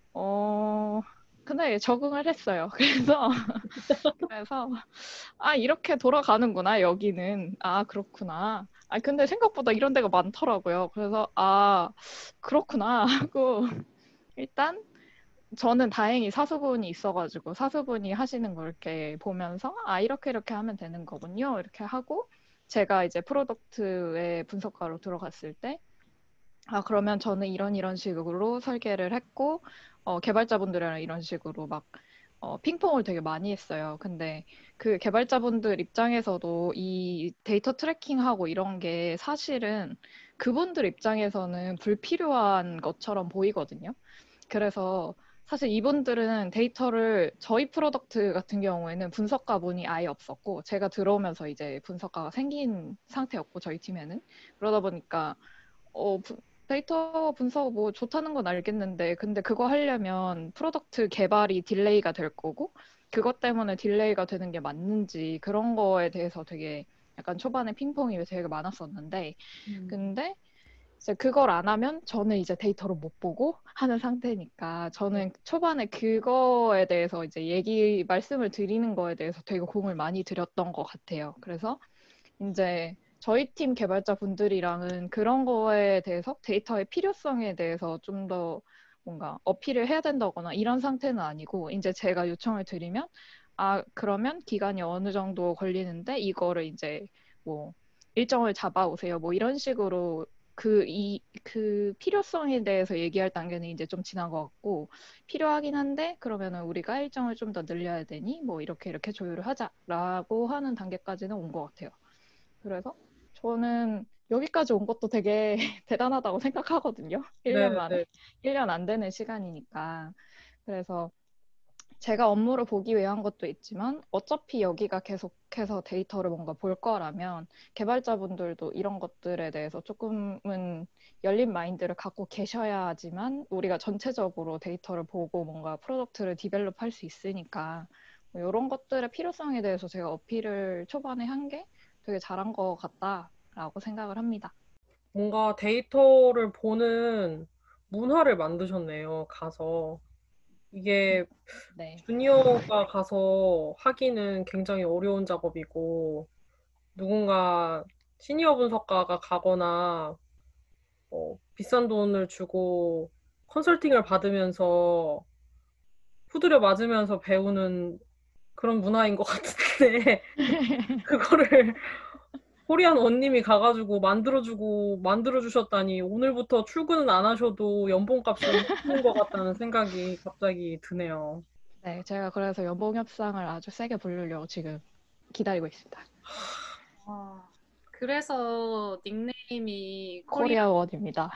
S5: 근데 적응을 했어요. 그래서 이렇게 돌아가는구나, 여기는. 그렇구나. 근데 생각보다 이런 데가 많더라고요. 그래서 그렇구나 하고, 일단 저는 다행히 사수분이 있어가지고 사수분이 하시는 걸 이렇게 보면서 이렇게 하면 되는 거군요. 이렇게 하고, 제가 이제 프로덕트의 분석가로 들어갔을 때 그러면 저는 이런 식으로 설계를 했고, 개발자분들이랑 이런 식으로 막 핑퐁을 되게 많이 했어요. 근데 그 개발자분들 입장에서도 이 데이터 트래킹하고 이런 게 사실은 그분들 입장에서는 불필요한 것처럼 보이거든요. 그래서 사실 이분들은 데이터를, 저희 프로덕트 같은 경우에는 분석가분이 아예 없었고, 제가 들어오면서 이제 분석가가 생긴 상태였고, 저희 팀에는. 그러다 보니까 데이터 분석 뭐 좋다는 건 알겠는데, 근데 그거 하려면 프로덕트 개발이 딜레이가 될 거고, 그것 때문에 딜레이가 되는 게 맞는지 그런 거에 대해서 되게 약간 초반에 핑퐁이 되게 많았었는데 근데 이제 그걸 안 하면 저는 이제 데이터를 못 보고 하는 상태니까 저는 초반에 그거에 대해서 이제 말씀을 드리는 거에 대해서 되게 공을 많이 들였던 것 같아요. 그래서 이제 저희 팀 개발자 분들이랑은 그런 거에 대해서 데이터의 필요성에 대해서 좀 더 뭔가 어필을 해야 된다거나 이런 상태는 아니고 이제 제가 요청을 드리면 그러면 기간이 어느 정도 걸리는데 이거를 이제 뭐 일정을 잡아오세요. 뭐 이런 식으로 그 필요성에 대해서 얘기할 단계는 이제 좀 지난 것 같고 필요하긴 한데 그러면은 우리가 일정을 좀 더 늘려야 되니 뭐 이렇게 조율을 하자라고 하는 단계까지는 온 것 같아요. 그래서 저는 여기까지 온 것도 되게 대단하다고 생각하거든요. 1년 만에. 1년 안 되는 시간이니까. 그래서 제가 업무를 보기 위한 것도 있지만 어차피 여기가 계속해서 데이터를 뭔가 볼 거라면 개발자분들도 이런 것들에 대해서 조금은 열린 마인드를 갖고 계셔야지만 우리가 전체적으로 데이터를 보고 뭔가 프로덕트를 디벨롭할 수 있으니까 뭐 이런 것들의 필요성에 대해서 제가 어필을 초반에 한 게 되게 잘한 것 같다라고 생각을 합니다.
S3: 뭔가 데이터를 보는 문화를 만드셨네요, 가서. 이게
S5: 네.
S3: 주니어가 가서 하기는 굉장히 어려운 작업이고, 누군가 시니어 분석가가 가거나 비싼 돈을 주고 컨설팅을 받으면서 후드려 맞으면서 배우는 그런 문화인 것 같은데 그거를 코리안 원님이 가가지고 만들어주셨다니 오늘부터 출근은 안 하셔도 연봉값은 하시는 것 같다는 생각이 갑자기 드네요.
S5: 네, 제가 그래서 연봉 협상을 아주 세게 부르려고 지금 기다리고 있습니다.
S2: 그래서 닉네임이
S5: 코리아원입니다.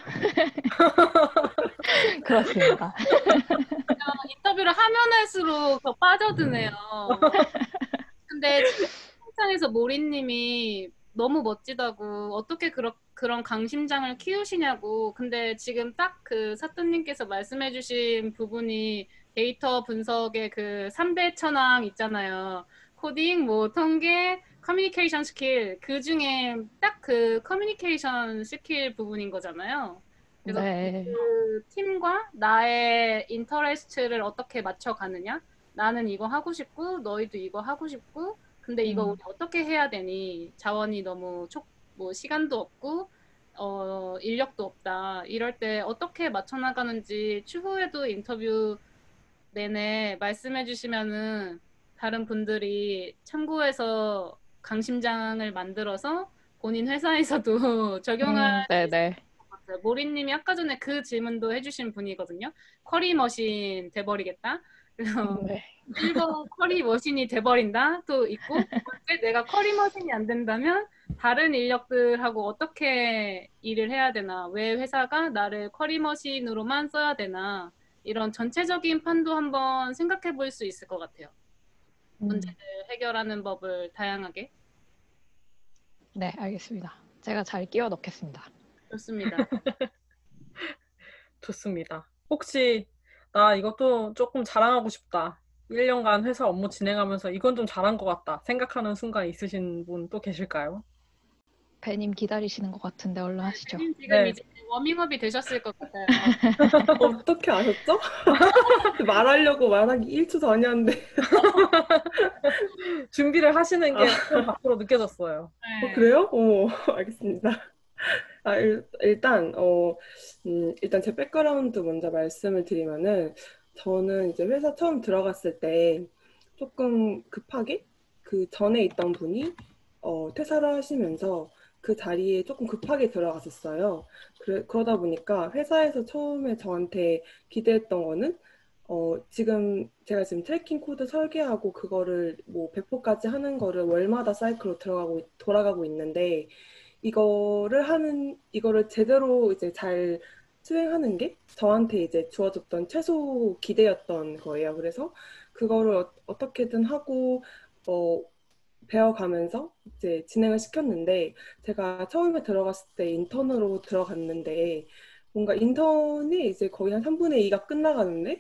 S5: 그렇습니다.
S2: 인터뷰를 하면 할수록 더 빠져드네요. 근데 지금 상에서 모리님이 너무 멋지다고 어떻게 그런 강심장을 키우시냐고. 근데 지금 딱 그 사또님께서 말씀해주신 부분이 데이터 분석의 그 3대 천왕 있잖아요. 코딩, 뭐 통계, 커뮤니케이션 스킬. 그 중에 딱 그 커뮤니케이션 스킬 부분인 거잖아요. 그래서
S5: 네.
S2: 그 팀과 나의 인터레스트를 어떻게 맞춰가느냐. 나는 이거 하고 싶고 너희도 이거 하고 싶고 근데 이거 우리 어떻게 해야 되니? 자원이 너무 뭐 시간도 없고 인력도 없다. 이럴 때 어떻게 맞춰 나가는지 추후에도 인터뷰 내내 말씀해 주시면은 다른 분들이 참고해서 강심장을 만들어서 본인 회사에서도 적용할
S5: 네네.
S2: 것 같아요. 모리님이 아까 전에 그 질문도 해주신 분이거든요. 쿼리 머신 돼버리겠다. 그래서
S5: 네.
S2: 1번 쿼리 머신이 돼버린다 또 있고 두 번째 내가 쿼리 머신이 안 된다면 다른 인력들하고 어떻게 일을 해야 되나 왜 회사가 나를 쿼리 머신으로만 써야 되나 이런 전체적인 판도 한번 생각해 볼 수 있을 것 같아요. 문제를 해결하는 법을 다양하게.
S5: 네, 알겠습니다. 제가 잘 끼워 넣겠습니다.
S2: 좋습니다.
S3: 좋습니다. 혹시 나 이것도 조금 자랑하고 싶다. 1년간 회사 업무 진행하면서 이건 좀 잘한 것 같다 생각하는 순간 있으신 분 또 계실까요?
S5: 배님 기다리시는 것 같은데 얼른 하시죠.
S2: 지금 이제 워밍업이 되셨을 것 같아요.
S6: 어떻게 아셨죠? 말하기 1초 전이었는데.
S3: 준비를 하시는 게 좀 밖으로 느껴졌어요.
S2: 네.
S6: 그래요? 알겠습니다. 일단 제 백그라운드 먼저 말씀을 드리면은 저는 이제 회사 처음 들어갔을 때 조금 급하게 그 전에 있던 분이 퇴사를 하시면서 그 자리에 조금 급하게 들어갔었어요. 그러다 보니까 회사에서 처음에 저한테 기대했던 거는 제가 지금 트래킹 코드 설계하고 그거를 뭐 배포까지 하는 거를 월마다 사이클로 돌아가고 있는데 이거를 제대로 이제 잘 수행하는 게 저한테 이제 주어졌던 최소 기대였던 거예요. 그래서 그거를 어떻게든 하고, 배워가면서 이제 진행을 시켰는데, 제가 처음에 들어갔을 때 인턴으로 들어갔는데, 뭔가 인턴이 이제 거의 한 3분의 2가 끝나가는데,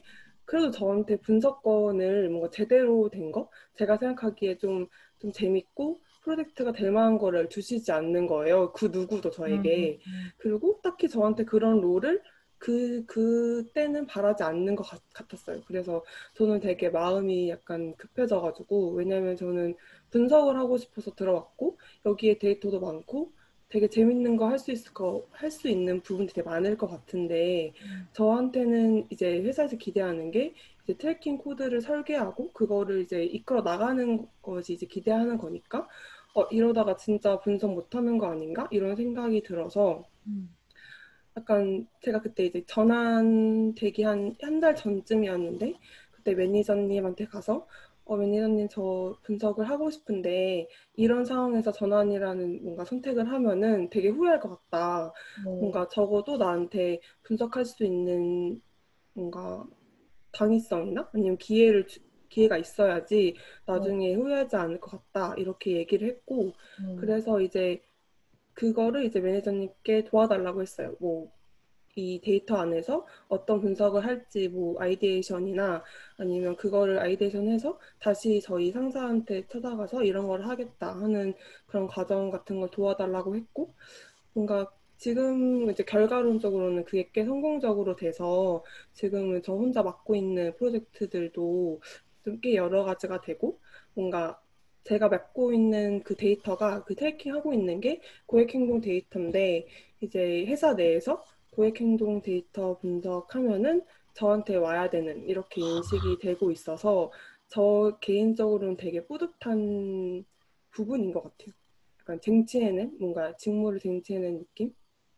S6: 그래도 저한테 분석권을 뭔가 제대로 된 거? 제가 생각하기에 좀 재밌고 프로젝트가 될 만한 거를 주시지 않는 거예요. 그 누구도 저에게. 그리고 딱히 저한테 그런 롤을 그때는 바라지 않는 것 같았어요. 그래서 저는 되게 마음이 약간 급해져가지고, 왜냐면 저는 분석을 하고 싶어서 들어왔고, 여기에 데이터도 많고, 되게 재밌는 거 할 수 있는 부분들이 되게 많을 것 같은데, 저한테는 이제 회사에서 기대하는 게 이제 트래킹 코드를 설계하고, 그거를 이제 이끌어 나가는 것이 이제 기대하는 거니까, 이러다가 진짜 분석 못하는 거 아닌가? 이런 생각이 들어서, 약간 제가 그때 이제 전환 되기 한 달 전쯤이었는데 그때 매니저님한테 가서 매니저님 저 분석을 하고 싶은데 이런 상황에서 전환이라는 뭔가 선택을 하면은 되게 후회할 것 같다. 뭔가 적어도 나한테 분석할 수 있는 뭔가 당위성이나 아니면 기회가 있어야지 나중에 후회하지 않을 것 같다. 이렇게 얘기를 했고 그래서 이제 그거를 이제 매니저님께 도와달라고 했어요. 뭐, 이 데이터 안에서 어떤 분석을 할지, 뭐, 아이디에이션이나 아니면 그거를 아이디에이션해서 다시 저희 상사한테 찾아가서 이런 걸 하겠다 하는 그런 과정 같은 걸 도와달라고 했고, 뭔가 지금 이제 결과론적으로는 그게 꽤 성공적으로 돼서 지금은 저 혼자 맡고 있는 프로젝트들도 좀 꽤 여러 가지가 되고, 뭔가 제가 맡고 있는 그 데이터가 그 트래킹하고 있는 게 고액행동 데이터인데 이제 회사 내에서 고액행동 데이터 분석하면은 저한테 와야 되는 이렇게 인식이 되고 있어서 저 개인적으로는 되게 뿌듯한 부분인 것 같아요. 약간 쟁취해낸 뭔가 직무를 쟁취해낸 느낌?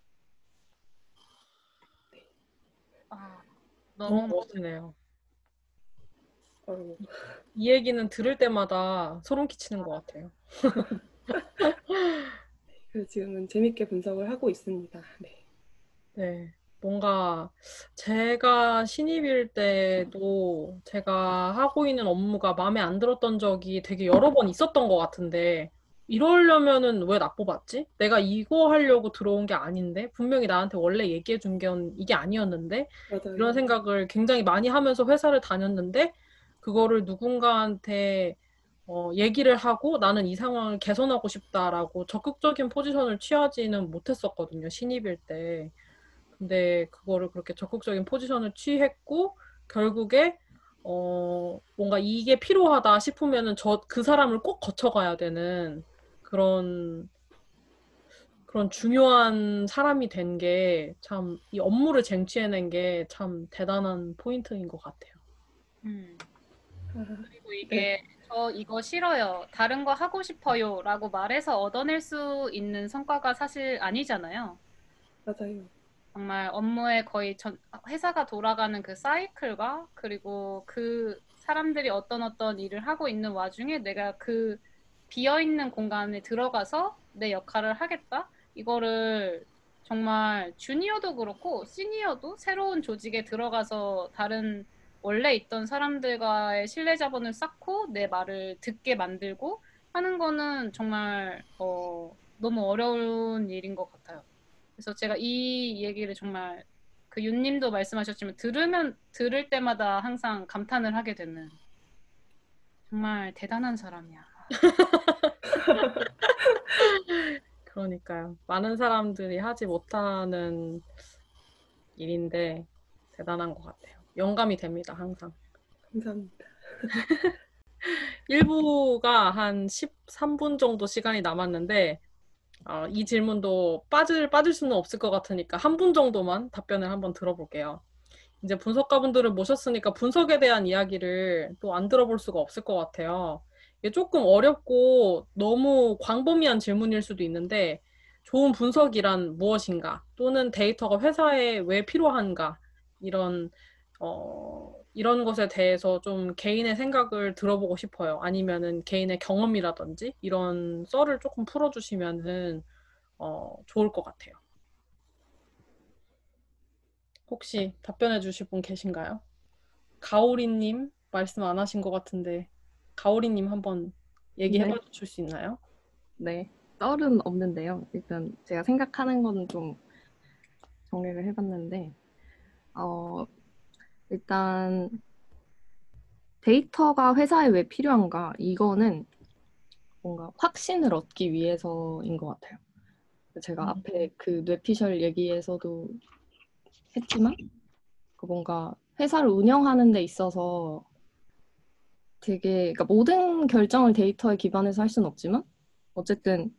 S2: 아,
S3: 너무
S2: 너무
S3: 멋지네요.
S6: 어,
S3: 이 얘기는 들을 때마다 소름 끼치는 것 같아요.
S6: 그래서 지금은 재밌게 분석을 하고 있습니다. 네.
S3: 네. 뭔가 제가 신입일 때도 제가 하고 있는 업무가 마음에 안 들었던 적이 되게 여러 번 있었던 것 같은데 이러려면은 왜 나 뽑았지? 내가 이거 하려고 들어온 게 아닌데 분명히 나한테 원래 얘기해 준 게 이게 아니었는데 이런
S6: 맞아요.
S3: 생각을 굉장히 많이 하면서 회사를 다녔는데 그거를 누군가한테 얘기를 하고 나는 이 상황을 개선하고 싶다라고 적극적인 포지션을 취하지는 못했었거든요, 신입일 때. 근데 그거를 그렇게 적극적인 포지션을 취했고 결국에 뭔가 이게 필요하다 싶으면은 그 사람을 꼭 거쳐가야 되는 그런 중요한 사람이 된 게 참 이 업무를 쟁취해낸 게 참 대단한 포인트인 것 같아요.
S2: 그리고
S6: 네,
S2: 이게 저 이거 싫어요. 다른 거 하고 싶어요. 라고 말해서 얻어낼 수 있는 성과가 사실 아니잖아요.
S6: 맞아요.
S2: 정말 업무에 거의 회사가 돌아가는 그 사이클과 그리고 그 사람들이 어떤 일을 하고 있는 와중에 내가 그 비어있는 공간에 들어가서 내 역할을 하겠다? 이거를 정말 주니어도 그렇고 시니어도 새로운 조직에 들어가서 다른 원래 있던 사람들과의 신뢰 자본을 쌓고 내 말을 듣게 만들고 하는 거는 정말 너무 어려운 일인 것 같아요. 그래서 제가 이 얘기를 정말 그 윤님도 말씀하셨지만 들을 때마다 항상 감탄을 하게 되는 정말 대단한 사람이야.
S3: 그러니까요. 많은 사람들이 하지 못하는 일인데 대단한 것 같아요. 영감이 됩니다, 항상.
S6: 감사합니다.
S3: 1부가 한 13분 정도 시간이 남았는데 이 질문도 빠질 수는 없을 것 같으니까 한 분 정도만 답변을 한번 들어볼게요. 이제 분석가분들을 모셨으니까 분석에 대한 이야기를 또 안 들어볼 수가 없을 것 같아요. 이게 조금 어렵고 너무 광범위한 질문일 수도 있는데 좋은 분석이란 무엇인가? 또는 데이터가 회사에 왜 필요한가? 이런 것에 대해서 좀 개인의 생각을 들어보고 싶어요. 아니면은 개인의 경험이라든지 이런 썰을 조금 풀어주시면은 좋을 것 같아요. 혹시 답변해 주실 분 계신가요? 가오리님 말씀 안 하신 것 같은데 가오리님 한번 얘기해
S4: 네.
S3: 봐 주실 수 있나요?
S4: 네. 썰은 없는데요. 일단 제가 생각하는 거는 좀 정리를 해봤는데, 일단 데이터가 회사에 왜 필요한가? 이거는 뭔가 확신을 얻기 위해서인 것 같아요. 제가 앞에 그 뇌피셜 얘기에서도 했지만 그 뭔가 회사를 운영하는 데 있어서 되게 그러니까 모든 결정을 데이터에 기반해서 할 수는 없지만 어쨌든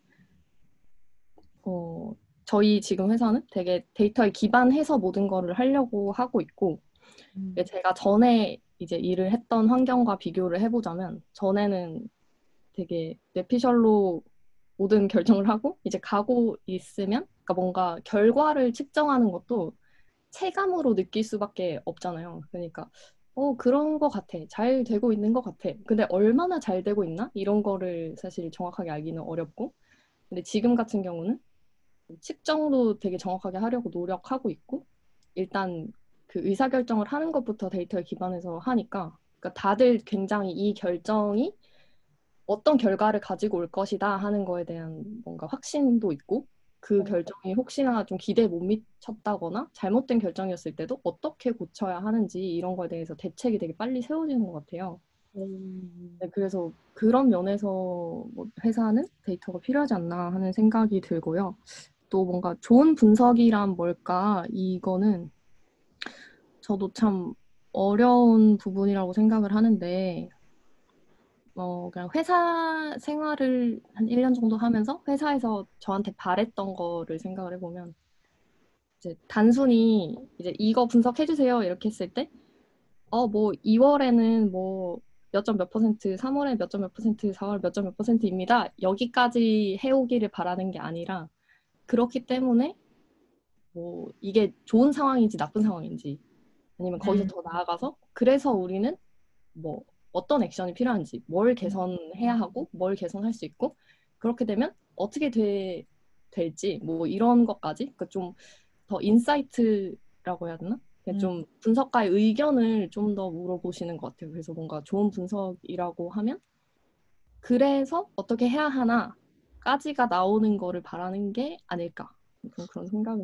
S4: 저희 지금 회사는 되게 데이터에 기반해서 모든 거를 하려고 하고 있고 제가 전에 이제 일을 했던 환경과 비교를 해보자면 전에는 되게 뇌피셜로 모든 결정을 하고 이제 가고 있으면 그러니까 뭔가 결과를 측정하는 것도 체감으로 느낄 수밖에 없잖아요. 그러니까 그런 거 같아. 잘 되고 있는 거 같아. 근데 얼마나 잘 되고 있나? 이런 거를 사실 정확하게 알기는 어렵고 근데 지금 같은 경우는 측정도 되게 정확하게 하려고 노력하고 있고 일단 그 의사결정을 하는 것부터 데이터에 기반해서 하니까 그러니까 다들 굉장히 이 결정이 어떤 결과를 가지고 올 것이다 하는 거에 대한 뭔가 확신도 있고 그 결정이 혹시나 좀 기대에 못 미쳤다거나 잘못된 결정이었을 때도 어떻게 고쳐야 하는지 이런 거에 대해서 대책이 되게 빨리 세워지는 것 같아요. 네, 그래서 그런 면에서 뭐 회사는 데이터가 필요하지 않나 하는 생각이 들고요. 또 뭔가 좋은 분석이란 뭘까? 이거는 저도 참 어려운 부분이라고 생각을 하는데 그냥 회사 생활을 한 1년 정도 하면서 회사에서 저한테 바랬던 거를 생각을 해보면 이제 단순히 이제 이거 분석해주세요 이렇게 했을 때 뭐 2월에는 뭐 몇 점 몇 퍼센트, 3월에 몇 점 몇 퍼센트, 4월 몇 점 몇 퍼센트입니다. 여기까지 해오기를 바라는 게 아니라 그렇기 때문에 뭐 이게 좋은 상황인지 나쁜 상황인지 아니면 거기서 더 나아가서 그래서 우리는 뭐 어떤 액션이 필요한지 뭘 개선해야 하고 뭘 개선할 수 있고 그렇게 되면 어떻게 될지 뭐 이런 것까지 그러니까 좀 더 인사이트라고 해야 되나? 좀 분석가의 의견을 좀 더 물어보시는 것 같아요. 그래서 뭔가 좋은 분석이라고 하면 그래서 어떻게 해야 하나까지가 나오는 거를 바라는 게 아닐까 그런 생각은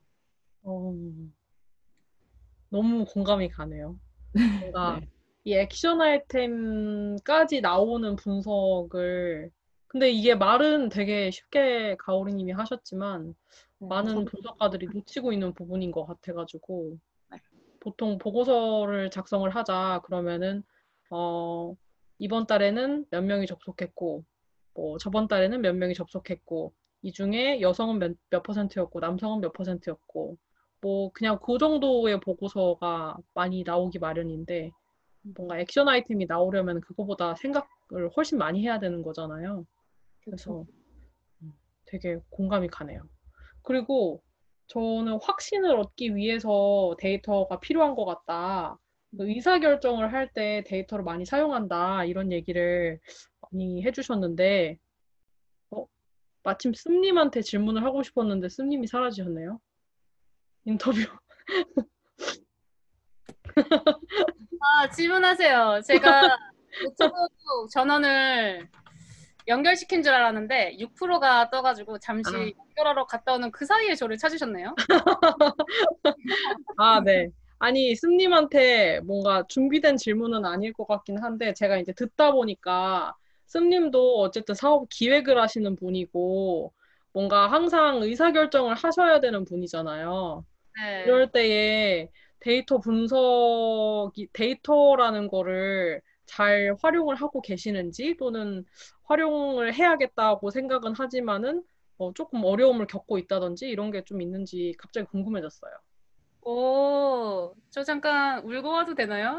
S3: 너무 공감이 가네요. 뭔가
S4: 네.
S3: 이 액션 아이템까지 나오는 분석을 근데 이게 말은 되게 쉽게 가오리님이 하셨지만 많은 분석가들이 놓치고 있는 부분인 것 같아가지고 보통 보고서를 작성을 하자 그러면은 이번 달에는 몇 명이 접속했고 뭐 저번 달에는 몇 명이 접속했고 이 중에 여성은 몇 퍼센트였고 남성은 몇 퍼센트였고 뭐 그냥 그 정도의 보고서가 많이 나오기 마련인데 뭔가 액션 아이템이 나오려면 그거보다 생각을 훨씬 많이 해야 되는 거잖아요. 그래서 되게 공감이 가네요. 그리고 저는 확신을 얻기 위해서 데이터가 필요한 것 같다. 의사결정을 할 때 데이터를 많이 사용한다. 이런 얘기를 많이 해주셨는데, 마침 씀님한테 질문을 하고 싶었는데 씀님이 사라지셨네요. 인터뷰.
S2: 질문하세요. 제가 유튜브 전원을 연결시킨 줄 알았는데 6%가 떠가지고 잠시 연결하러 갔다 오는 그 사이에 저를 찾으셨네요.
S3: 네. 아니, 씀님한테 뭔가 준비된 질문은 아닐 것 같긴 한데 제가 이제 듣다 보니까 씀님도 어쨌든 사업 기획을 하시는 분이고 뭔가 항상 의사결정을 하셔야 되는 분이잖아요.
S2: 네.
S3: 이럴 때에 데이터라는 거를 잘 활용을 하고 계시는지 또는 활용을 해야겠다고 생각은 하지만은 조금 어려움을 겪고 있다든지 이런 게 좀 있는지 갑자기 궁금해졌어요.
S2: 저 잠깐 울고 와도 되나요?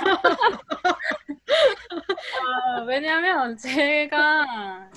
S2: 왜냐면 제가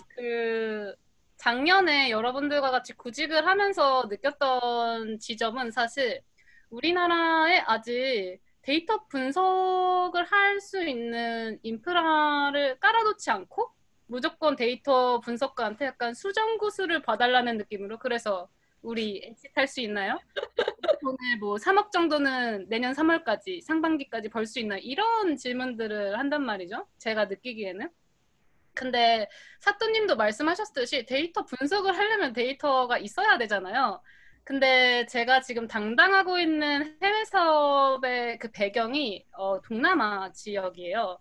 S2: 작년에 여러분들과 같이 구직을 하면서 느꼈던 지점은 사실 우리나라에 아직 데이터 분석을 할 수 있는 인프라를 깔아놓지 않고 무조건 데이터 분석가한테 약간 수정구슬을 봐달라는 느낌으로 그래서 우리 엑짓 할 수 있나요? 돈을 뭐 3억 정도는 내년 3월까지 상반기까지 벌 수 있나 이런 질문들을 한단 말이죠. 제가 느끼기에는. 근데 사또님도 말씀하셨듯이 데이터 분석을 하려면 데이터가 있어야 되잖아요. 근데 제가 지금 담당하고 있는 해외 사업의 그 배경이 동남아 지역이에요.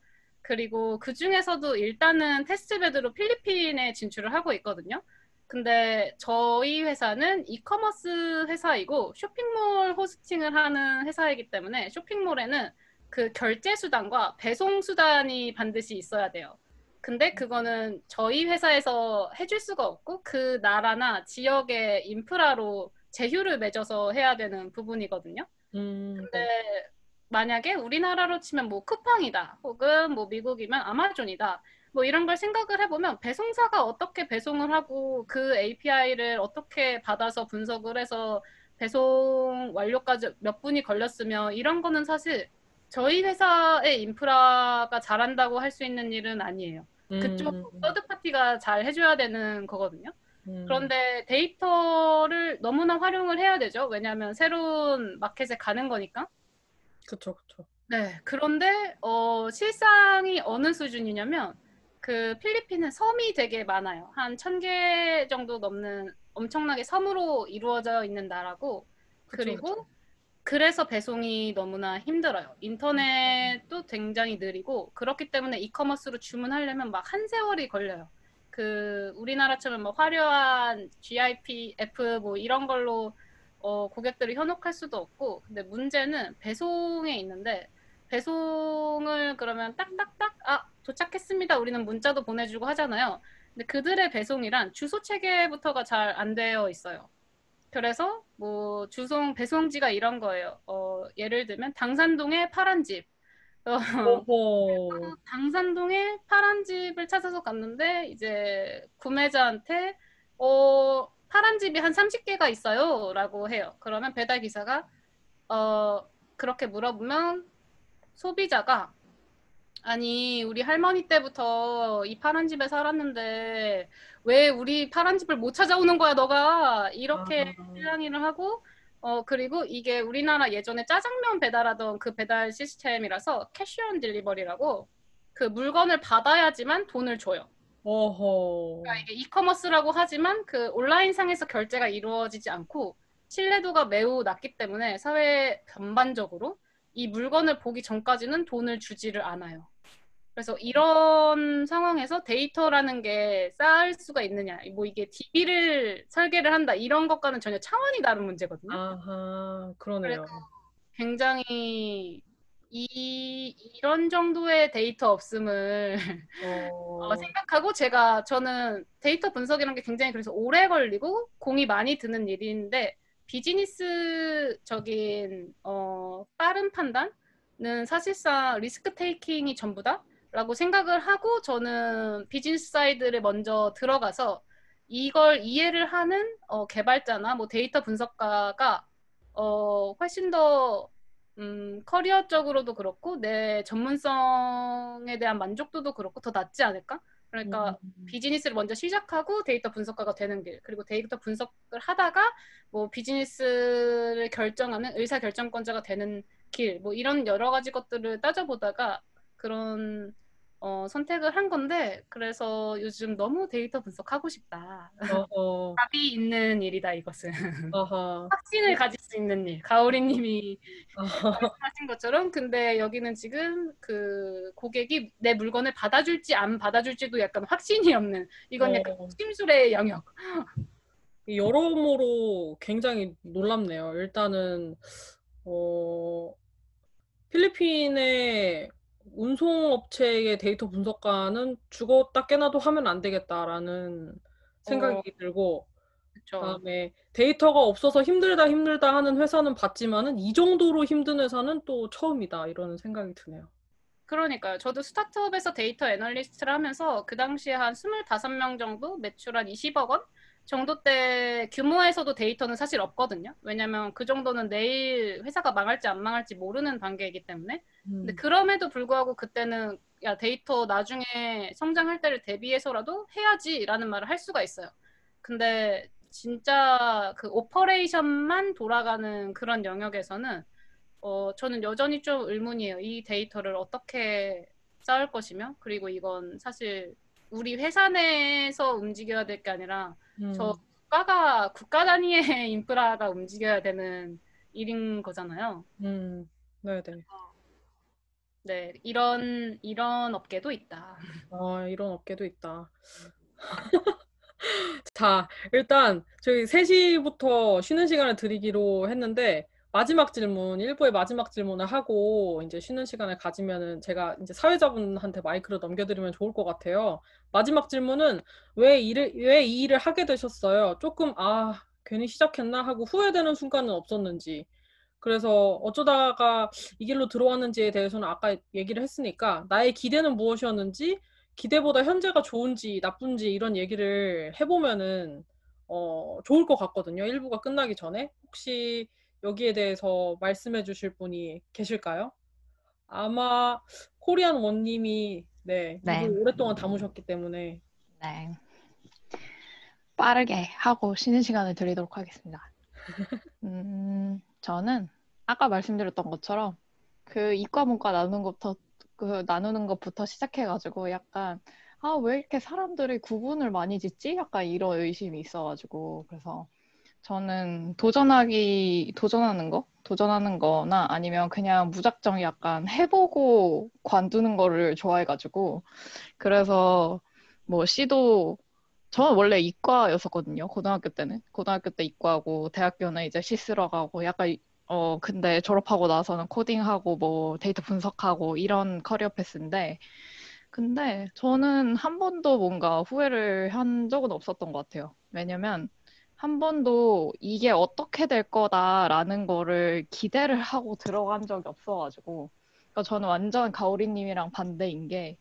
S2: 그리고 그 중에서도 일단은 테스트베드로 필리핀에 진출을 하고 있거든요. 근데 저희 회사는 이커머스 회사이고 쇼핑몰 호스팅을 하는 회사이기 때문에 쇼핑몰에는 그 결제 수단과 배송 수단이 반드시 있어야 돼요. 근데 그거는 저희 회사에서 해줄 수가 없고 그 나라나 지역의 인프라로 제휴를 맺어서 해야 되는 부분이거든요.
S3: 네.
S2: 근데 만약에 우리나라로 치면 뭐 쿠팡이다 혹은 뭐 미국이면 아마존이다 뭐 이런 걸 생각을 해보면 배송사가 어떻게 배송을 하고 그 API를 어떻게 받아서 분석을 해서 배송 완료까지 몇 분이 걸렸으며 이런 거는 사실 저희 회사의 인프라가 잘한다고 할 수 있는 일은 아니에요. 그쪽 서드 파티가 잘 해줘야 되는 거거든요. 그런데 데이터를 너무나 활용을 해야 되죠. 왜냐하면 새로운 마켓에 가는 거니까.
S3: 그쵸, 그쵸.
S2: 네. 그런데 실상이 어느 수준이냐면 그 필리핀은 섬이 되게 많아요. 한 1,000개 정도 넘는 엄청나게 섬으로 이루어져 있는 나라고
S3: 그쵸,
S2: 그리고
S3: 그쵸.
S2: 그래서 배송이 너무나 힘들어요. 인터넷도 굉장히 느리고 그렇기 때문에 이커머스로 주문하려면 막 한 세월이 걸려요. 그 우리나라처럼 뭐 화려한 GIP, F 뭐 이런 걸로 고객들을 현혹할 수도 없고 근데 문제는 배송에 있는데 배송을 그러면 딱딱딱 도착했습니다. 우리는 문자도 보내주고 하잖아요. 근데 그들의 배송이란 주소 체계부터가 잘 안 되어 있어요. 그래서 뭐 주송 배송지가 이런 거예요. 예를 들면 당산동의 파란 집.
S3: 어허.
S2: 당산동에 파란 집을 찾아서 갔는데 이제 구매자한테 파란 집이 한 30개가 있어요 라고 해요. 그러면 배달 기사가 그렇게 물어보면 소비자가 아니 우리 할머니 때부터 이 파란 집에 살았는데 왜 우리 파란 집을 못 찾아오는 거야 너가 이렇게 실랑이를 하고 그리고 이게 우리나라 예전에 짜장면 배달하던 그 배달 시스템이라서 캐시 온 딜리버리라고 그 물건을 받아야지만 돈을 줘요.
S3: 어허.
S2: 그러니까 이게 이커머스라고 하지만 그 온라인상에서 결제가 이루어지지 않고 신뢰도가 매우 낮기 때문에 사회 전반적으로 이 물건을 보기 전까지는 돈을 주지를 않아요. 그래서 이런 상황에서 데이터라는 게 쌓을 수가 있느냐, 뭐 이게 DB를 설계를 한다 이런 것과는 전혀 차원이 다른 문제거든요.
S3: 아하,
S2: 그래서
S3: 그러네요.
S2: 굉장히 이런 정도의 데이터 없음을 생각하고 저는 데이터 분석이라는 게 굉장히 그래서 오래 걸리고 공이 많이 드는 일인데 비즈니스적인 빠른 판단은 사실상 리스크 테이킹이 전부다라고 생각을 하고 저는 비즈니스 사이드를 먼저 들어가서 이걸 이해를 하는 개발자나 뭐 데이터 분석가가 훨씬 더 커리어적으로도 그렇고 내 전문성에 대한 만족도도 그렇고 더 낫지 않을까? 그러니까 비즈니스를 먼저 시작하고 데이터 분석가가 되는 길 그리고 데이터 분석을 하다가 뭐 비즈니스를 결정하는 의사결정권자가 되는 길 뭐 이런 여러 가지 것들을 따져보다가 그런 선택을 한 건데 그래서 요즘 너무 데이터 분석하고 싶다.
S3: 어허.
S2: 답이 있는 일이다 이것은.
S3: 아하.
S2: 확신을 가질 수 있는 일. 가오리님이
S3: 아하.
S2: 말씀하신 것처럼 근데 여기는 지금 그 고객이 내 물건을 받아줄지 안 받아줄지도 약간 확신이 없는 이건 약간 심술의 영역.
S3: 여러모로 굉장히 놀랍네요. 일단은 필리핀의 운송업체의 데이터 분석가는 죽었다 깨나도 하면 안 되겠다라는 생각이 들고
S2: 그렇죠.
S3: 그다음에 데이터가 없어서 힘들다 하는 회사는 봤지만은 이 정도로 힘든 회사는 또 처음이다 이런 생각이 드네요.
S2: 그러니까요. 저도 스타트업에서 데이터 애널리스트를 하면서 그 당시에 한 25명 정도 매출 한 20억 원 정도 때 규모에서도 데이터는 사실 없거든요. 왜냐면 그 정도는 내일 회사가 망할지 안 망할지 모르는 단계이기 때문에. 근데 그럼에도 불구하고 그때는 야 데이터 나중에 성장할 때를 대비해서라도 해야지라는 말을 할 수가 있어요. 근데 진짜 그 오퍼레이션만 돌아가는 그런 영역에서는 저는 여전히 좀 의문이에요. 이 데이터를 어떻게 쌓을 것이며 그리고 이건 사실 우리 회사 내에서 움직여야 될 게 아니라 저 국가 단위의 인프라가 움직여야 되는 일인 거잖아요.
S3: 네네.
S2: 네, 이런 업계도 있다.
S3: 이런 업계도 있다. 자, 일단 저희 3시부터 쉬는 시간을 드리기로 했는데 마지막 질문, 1부의 마지막 질문을 하고 이제 쉬는 시간을 가지면은 제가 이제 사회자분한테 마이크를 넘겨드리면 좋을 것 같아요. 마지막 질문은 왜 이 일을 하게 되셨어요? 조금 괜히 시작했나 하고 후회되는 순간은 없었는지. 그래서 어쩌다가 이 길로 들어왔는지에 대해서는 아까 얘기를 했으니까 나의 기대는 무엇이었는지, 기대보다 현재가 좋은지 나쁜지 이런 얘기를 해보면은 좋을 것 같거든요. 1부가 끝나기 전에. 혹시 여기에 대해서 말씀해 주실 분이 계실까요? 아마 코리안 원님이 네,
S5: 네,
S3: 입을 오랫동안 다무셨기 때문에.
S5: 네. 빠르게 하고 쉬는 시간을 드리도록 하겠습니다. 저는 아까 말씀드렸던 것처럼 그 이과 문과 나누는 것부터 시작해가지고 약간 왜 이렇게 사람들이 구분을 많이 짓지? 약간 이런 의심이 있어가지고 그래서 저는 도전하는 거나 아니면 그냥 무작정 약간 해보고 관두는 거를 좋아해가지고 그래서 뭐 저는 원래 이과였었거든요. 고등학교 때 이과고 대학교는 이제 시스러 가고 약간 근데 졸업하고 나서는 코딩하고 뭐 데이터 분석하고 이런 커리어 패스인데 근데 저는 한 번도 뭔가 후회를 한 적은 없었던 것 같아요. 왜냐면 한 번도 이게 어떻게 될 거다라는 거를 기대를 하고 들어간 적이 없어가지고 그러니까 저는 완전 가오리님이랑 반대인 게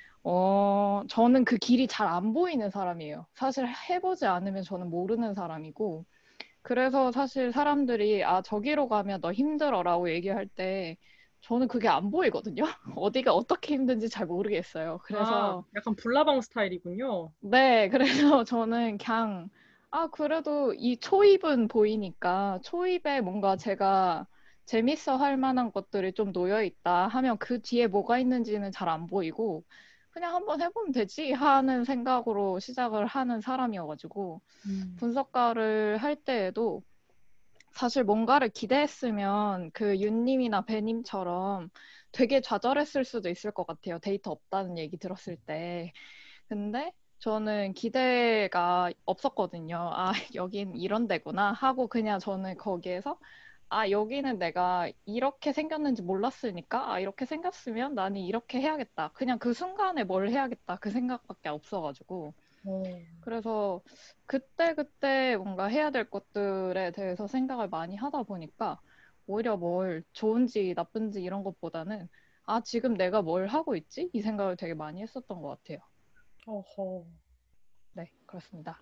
S5: 저는 그 길이 잘 안 보이는 사람이에요. 사실 해보지 않으면 저는 모르는 사람이고 그래서 사실 사람들이 저기로 가면 너 힘들어라고 얘기할 때 저는 그게 안 보이거든요. 어디가 어떻게 힘든지 잘 모르겠어요. 그래서
S3: 약간 불나방 스타일이군요.
S5: 네, 그래서 저는 그냥 그래도 이 초입은 보이니까 초입에 뭔가 제가 재밌어 할 만한 것들이 좀 놓여 있다 하면 그 뒤에 뭐가 있는지는 잘 안 보이고 그냥 한번 해보면 되지 하는 생각으로 시작을 하는 사람이어가지고 분석가를 할 때에도 사실 뭔가를 기대했으면 그 윤님이나 배님처럼 되게 좌절했을 수도 있을 것 같아요. 데이터 없다는 얘기 들었을 때. 근데 저는 기대가 없었거든요. 여긴 이런 데구나 하고 그냥 저는 거기에서 여기는 내가 이렇게 생겼는지 몰랐으니까 이렇게 생겼으면 나는 이렇게 해야겠다. 그냥 그 순간에 뭘 해야겠다. 그 생각밖에 없어가지고. 그래서 그때그때 뭔가 해야 될 것들에 대해서 생각을 많이 하다 보니까 오히려 뭘 좋은지 나쁜지 이런 것보다는 지금 내가 뭘 하고 있지? 이 생각을 되게 많이 했었던 것 같아요.
S3: 어허.
S5: 네, 그렇습니다.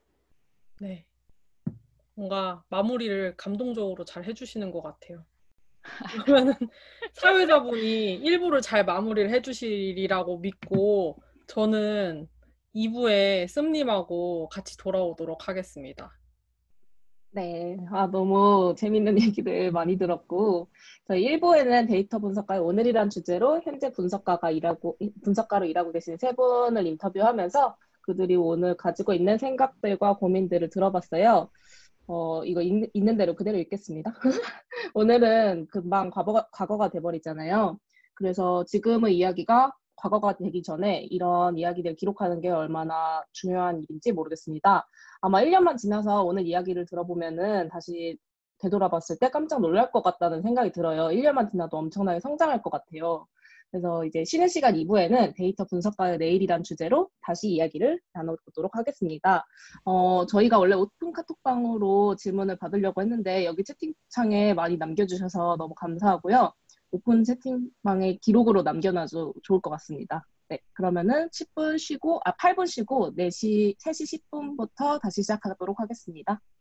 S3: 네. 뭔가 마무리를 감동적으로 잘 해주시는 것 같아요. 그러면은 사회자분이 1부를 잘 마무리를 해주시리라고 믿고 저는 2부에 씀님하고 같이 돌아오도록 하겠습니다.
S1: 네, 너무 재밌는 얘기들 많이 들었고, 저희 1부에는 데이터 분석가의 오늘이란 주제로 현재 분석가로 일하고 계신 3분을 인터뷰하면서 그들이 오늘 가지고 있는 생각들과 고민들을 들어봤어요. 이거 있는 대로 그대로 읽겠습니다. 오늘은 금방 과거가 돼버리잖아요. 그래서 지금의 이야기가 과거가 되기 전에 이런 이야기들을 기록하는 게 얼마나 중요한 일인지 모르겠습니다. 아마 1년만 지나서 오늘 이야기를 들어보면은 다시 되돌아봤을 때 깜짝 놀랄 것 같다는 생각이 들어요. 1년만 지나도 엄청나게 성장할 것 같아요. 그래서 이제 쉬는 시간 2부에는 데이터 분석가의 내일이란 주제로 다시 이야기를 나눠보도록 하겠습니다. 저희가 원래 오픈 카톡방으로 질문을 받으려고 했는데 여기 채팅창에 많이 남겨주셔서 너무 감사하고요. 오픈 채팅방에 기록으로 남겨놔도 좋을 것 같습니다. 네, 그러면은 8분 쉬고 3시 10분부터 다시 시작하도록 하겠습니다.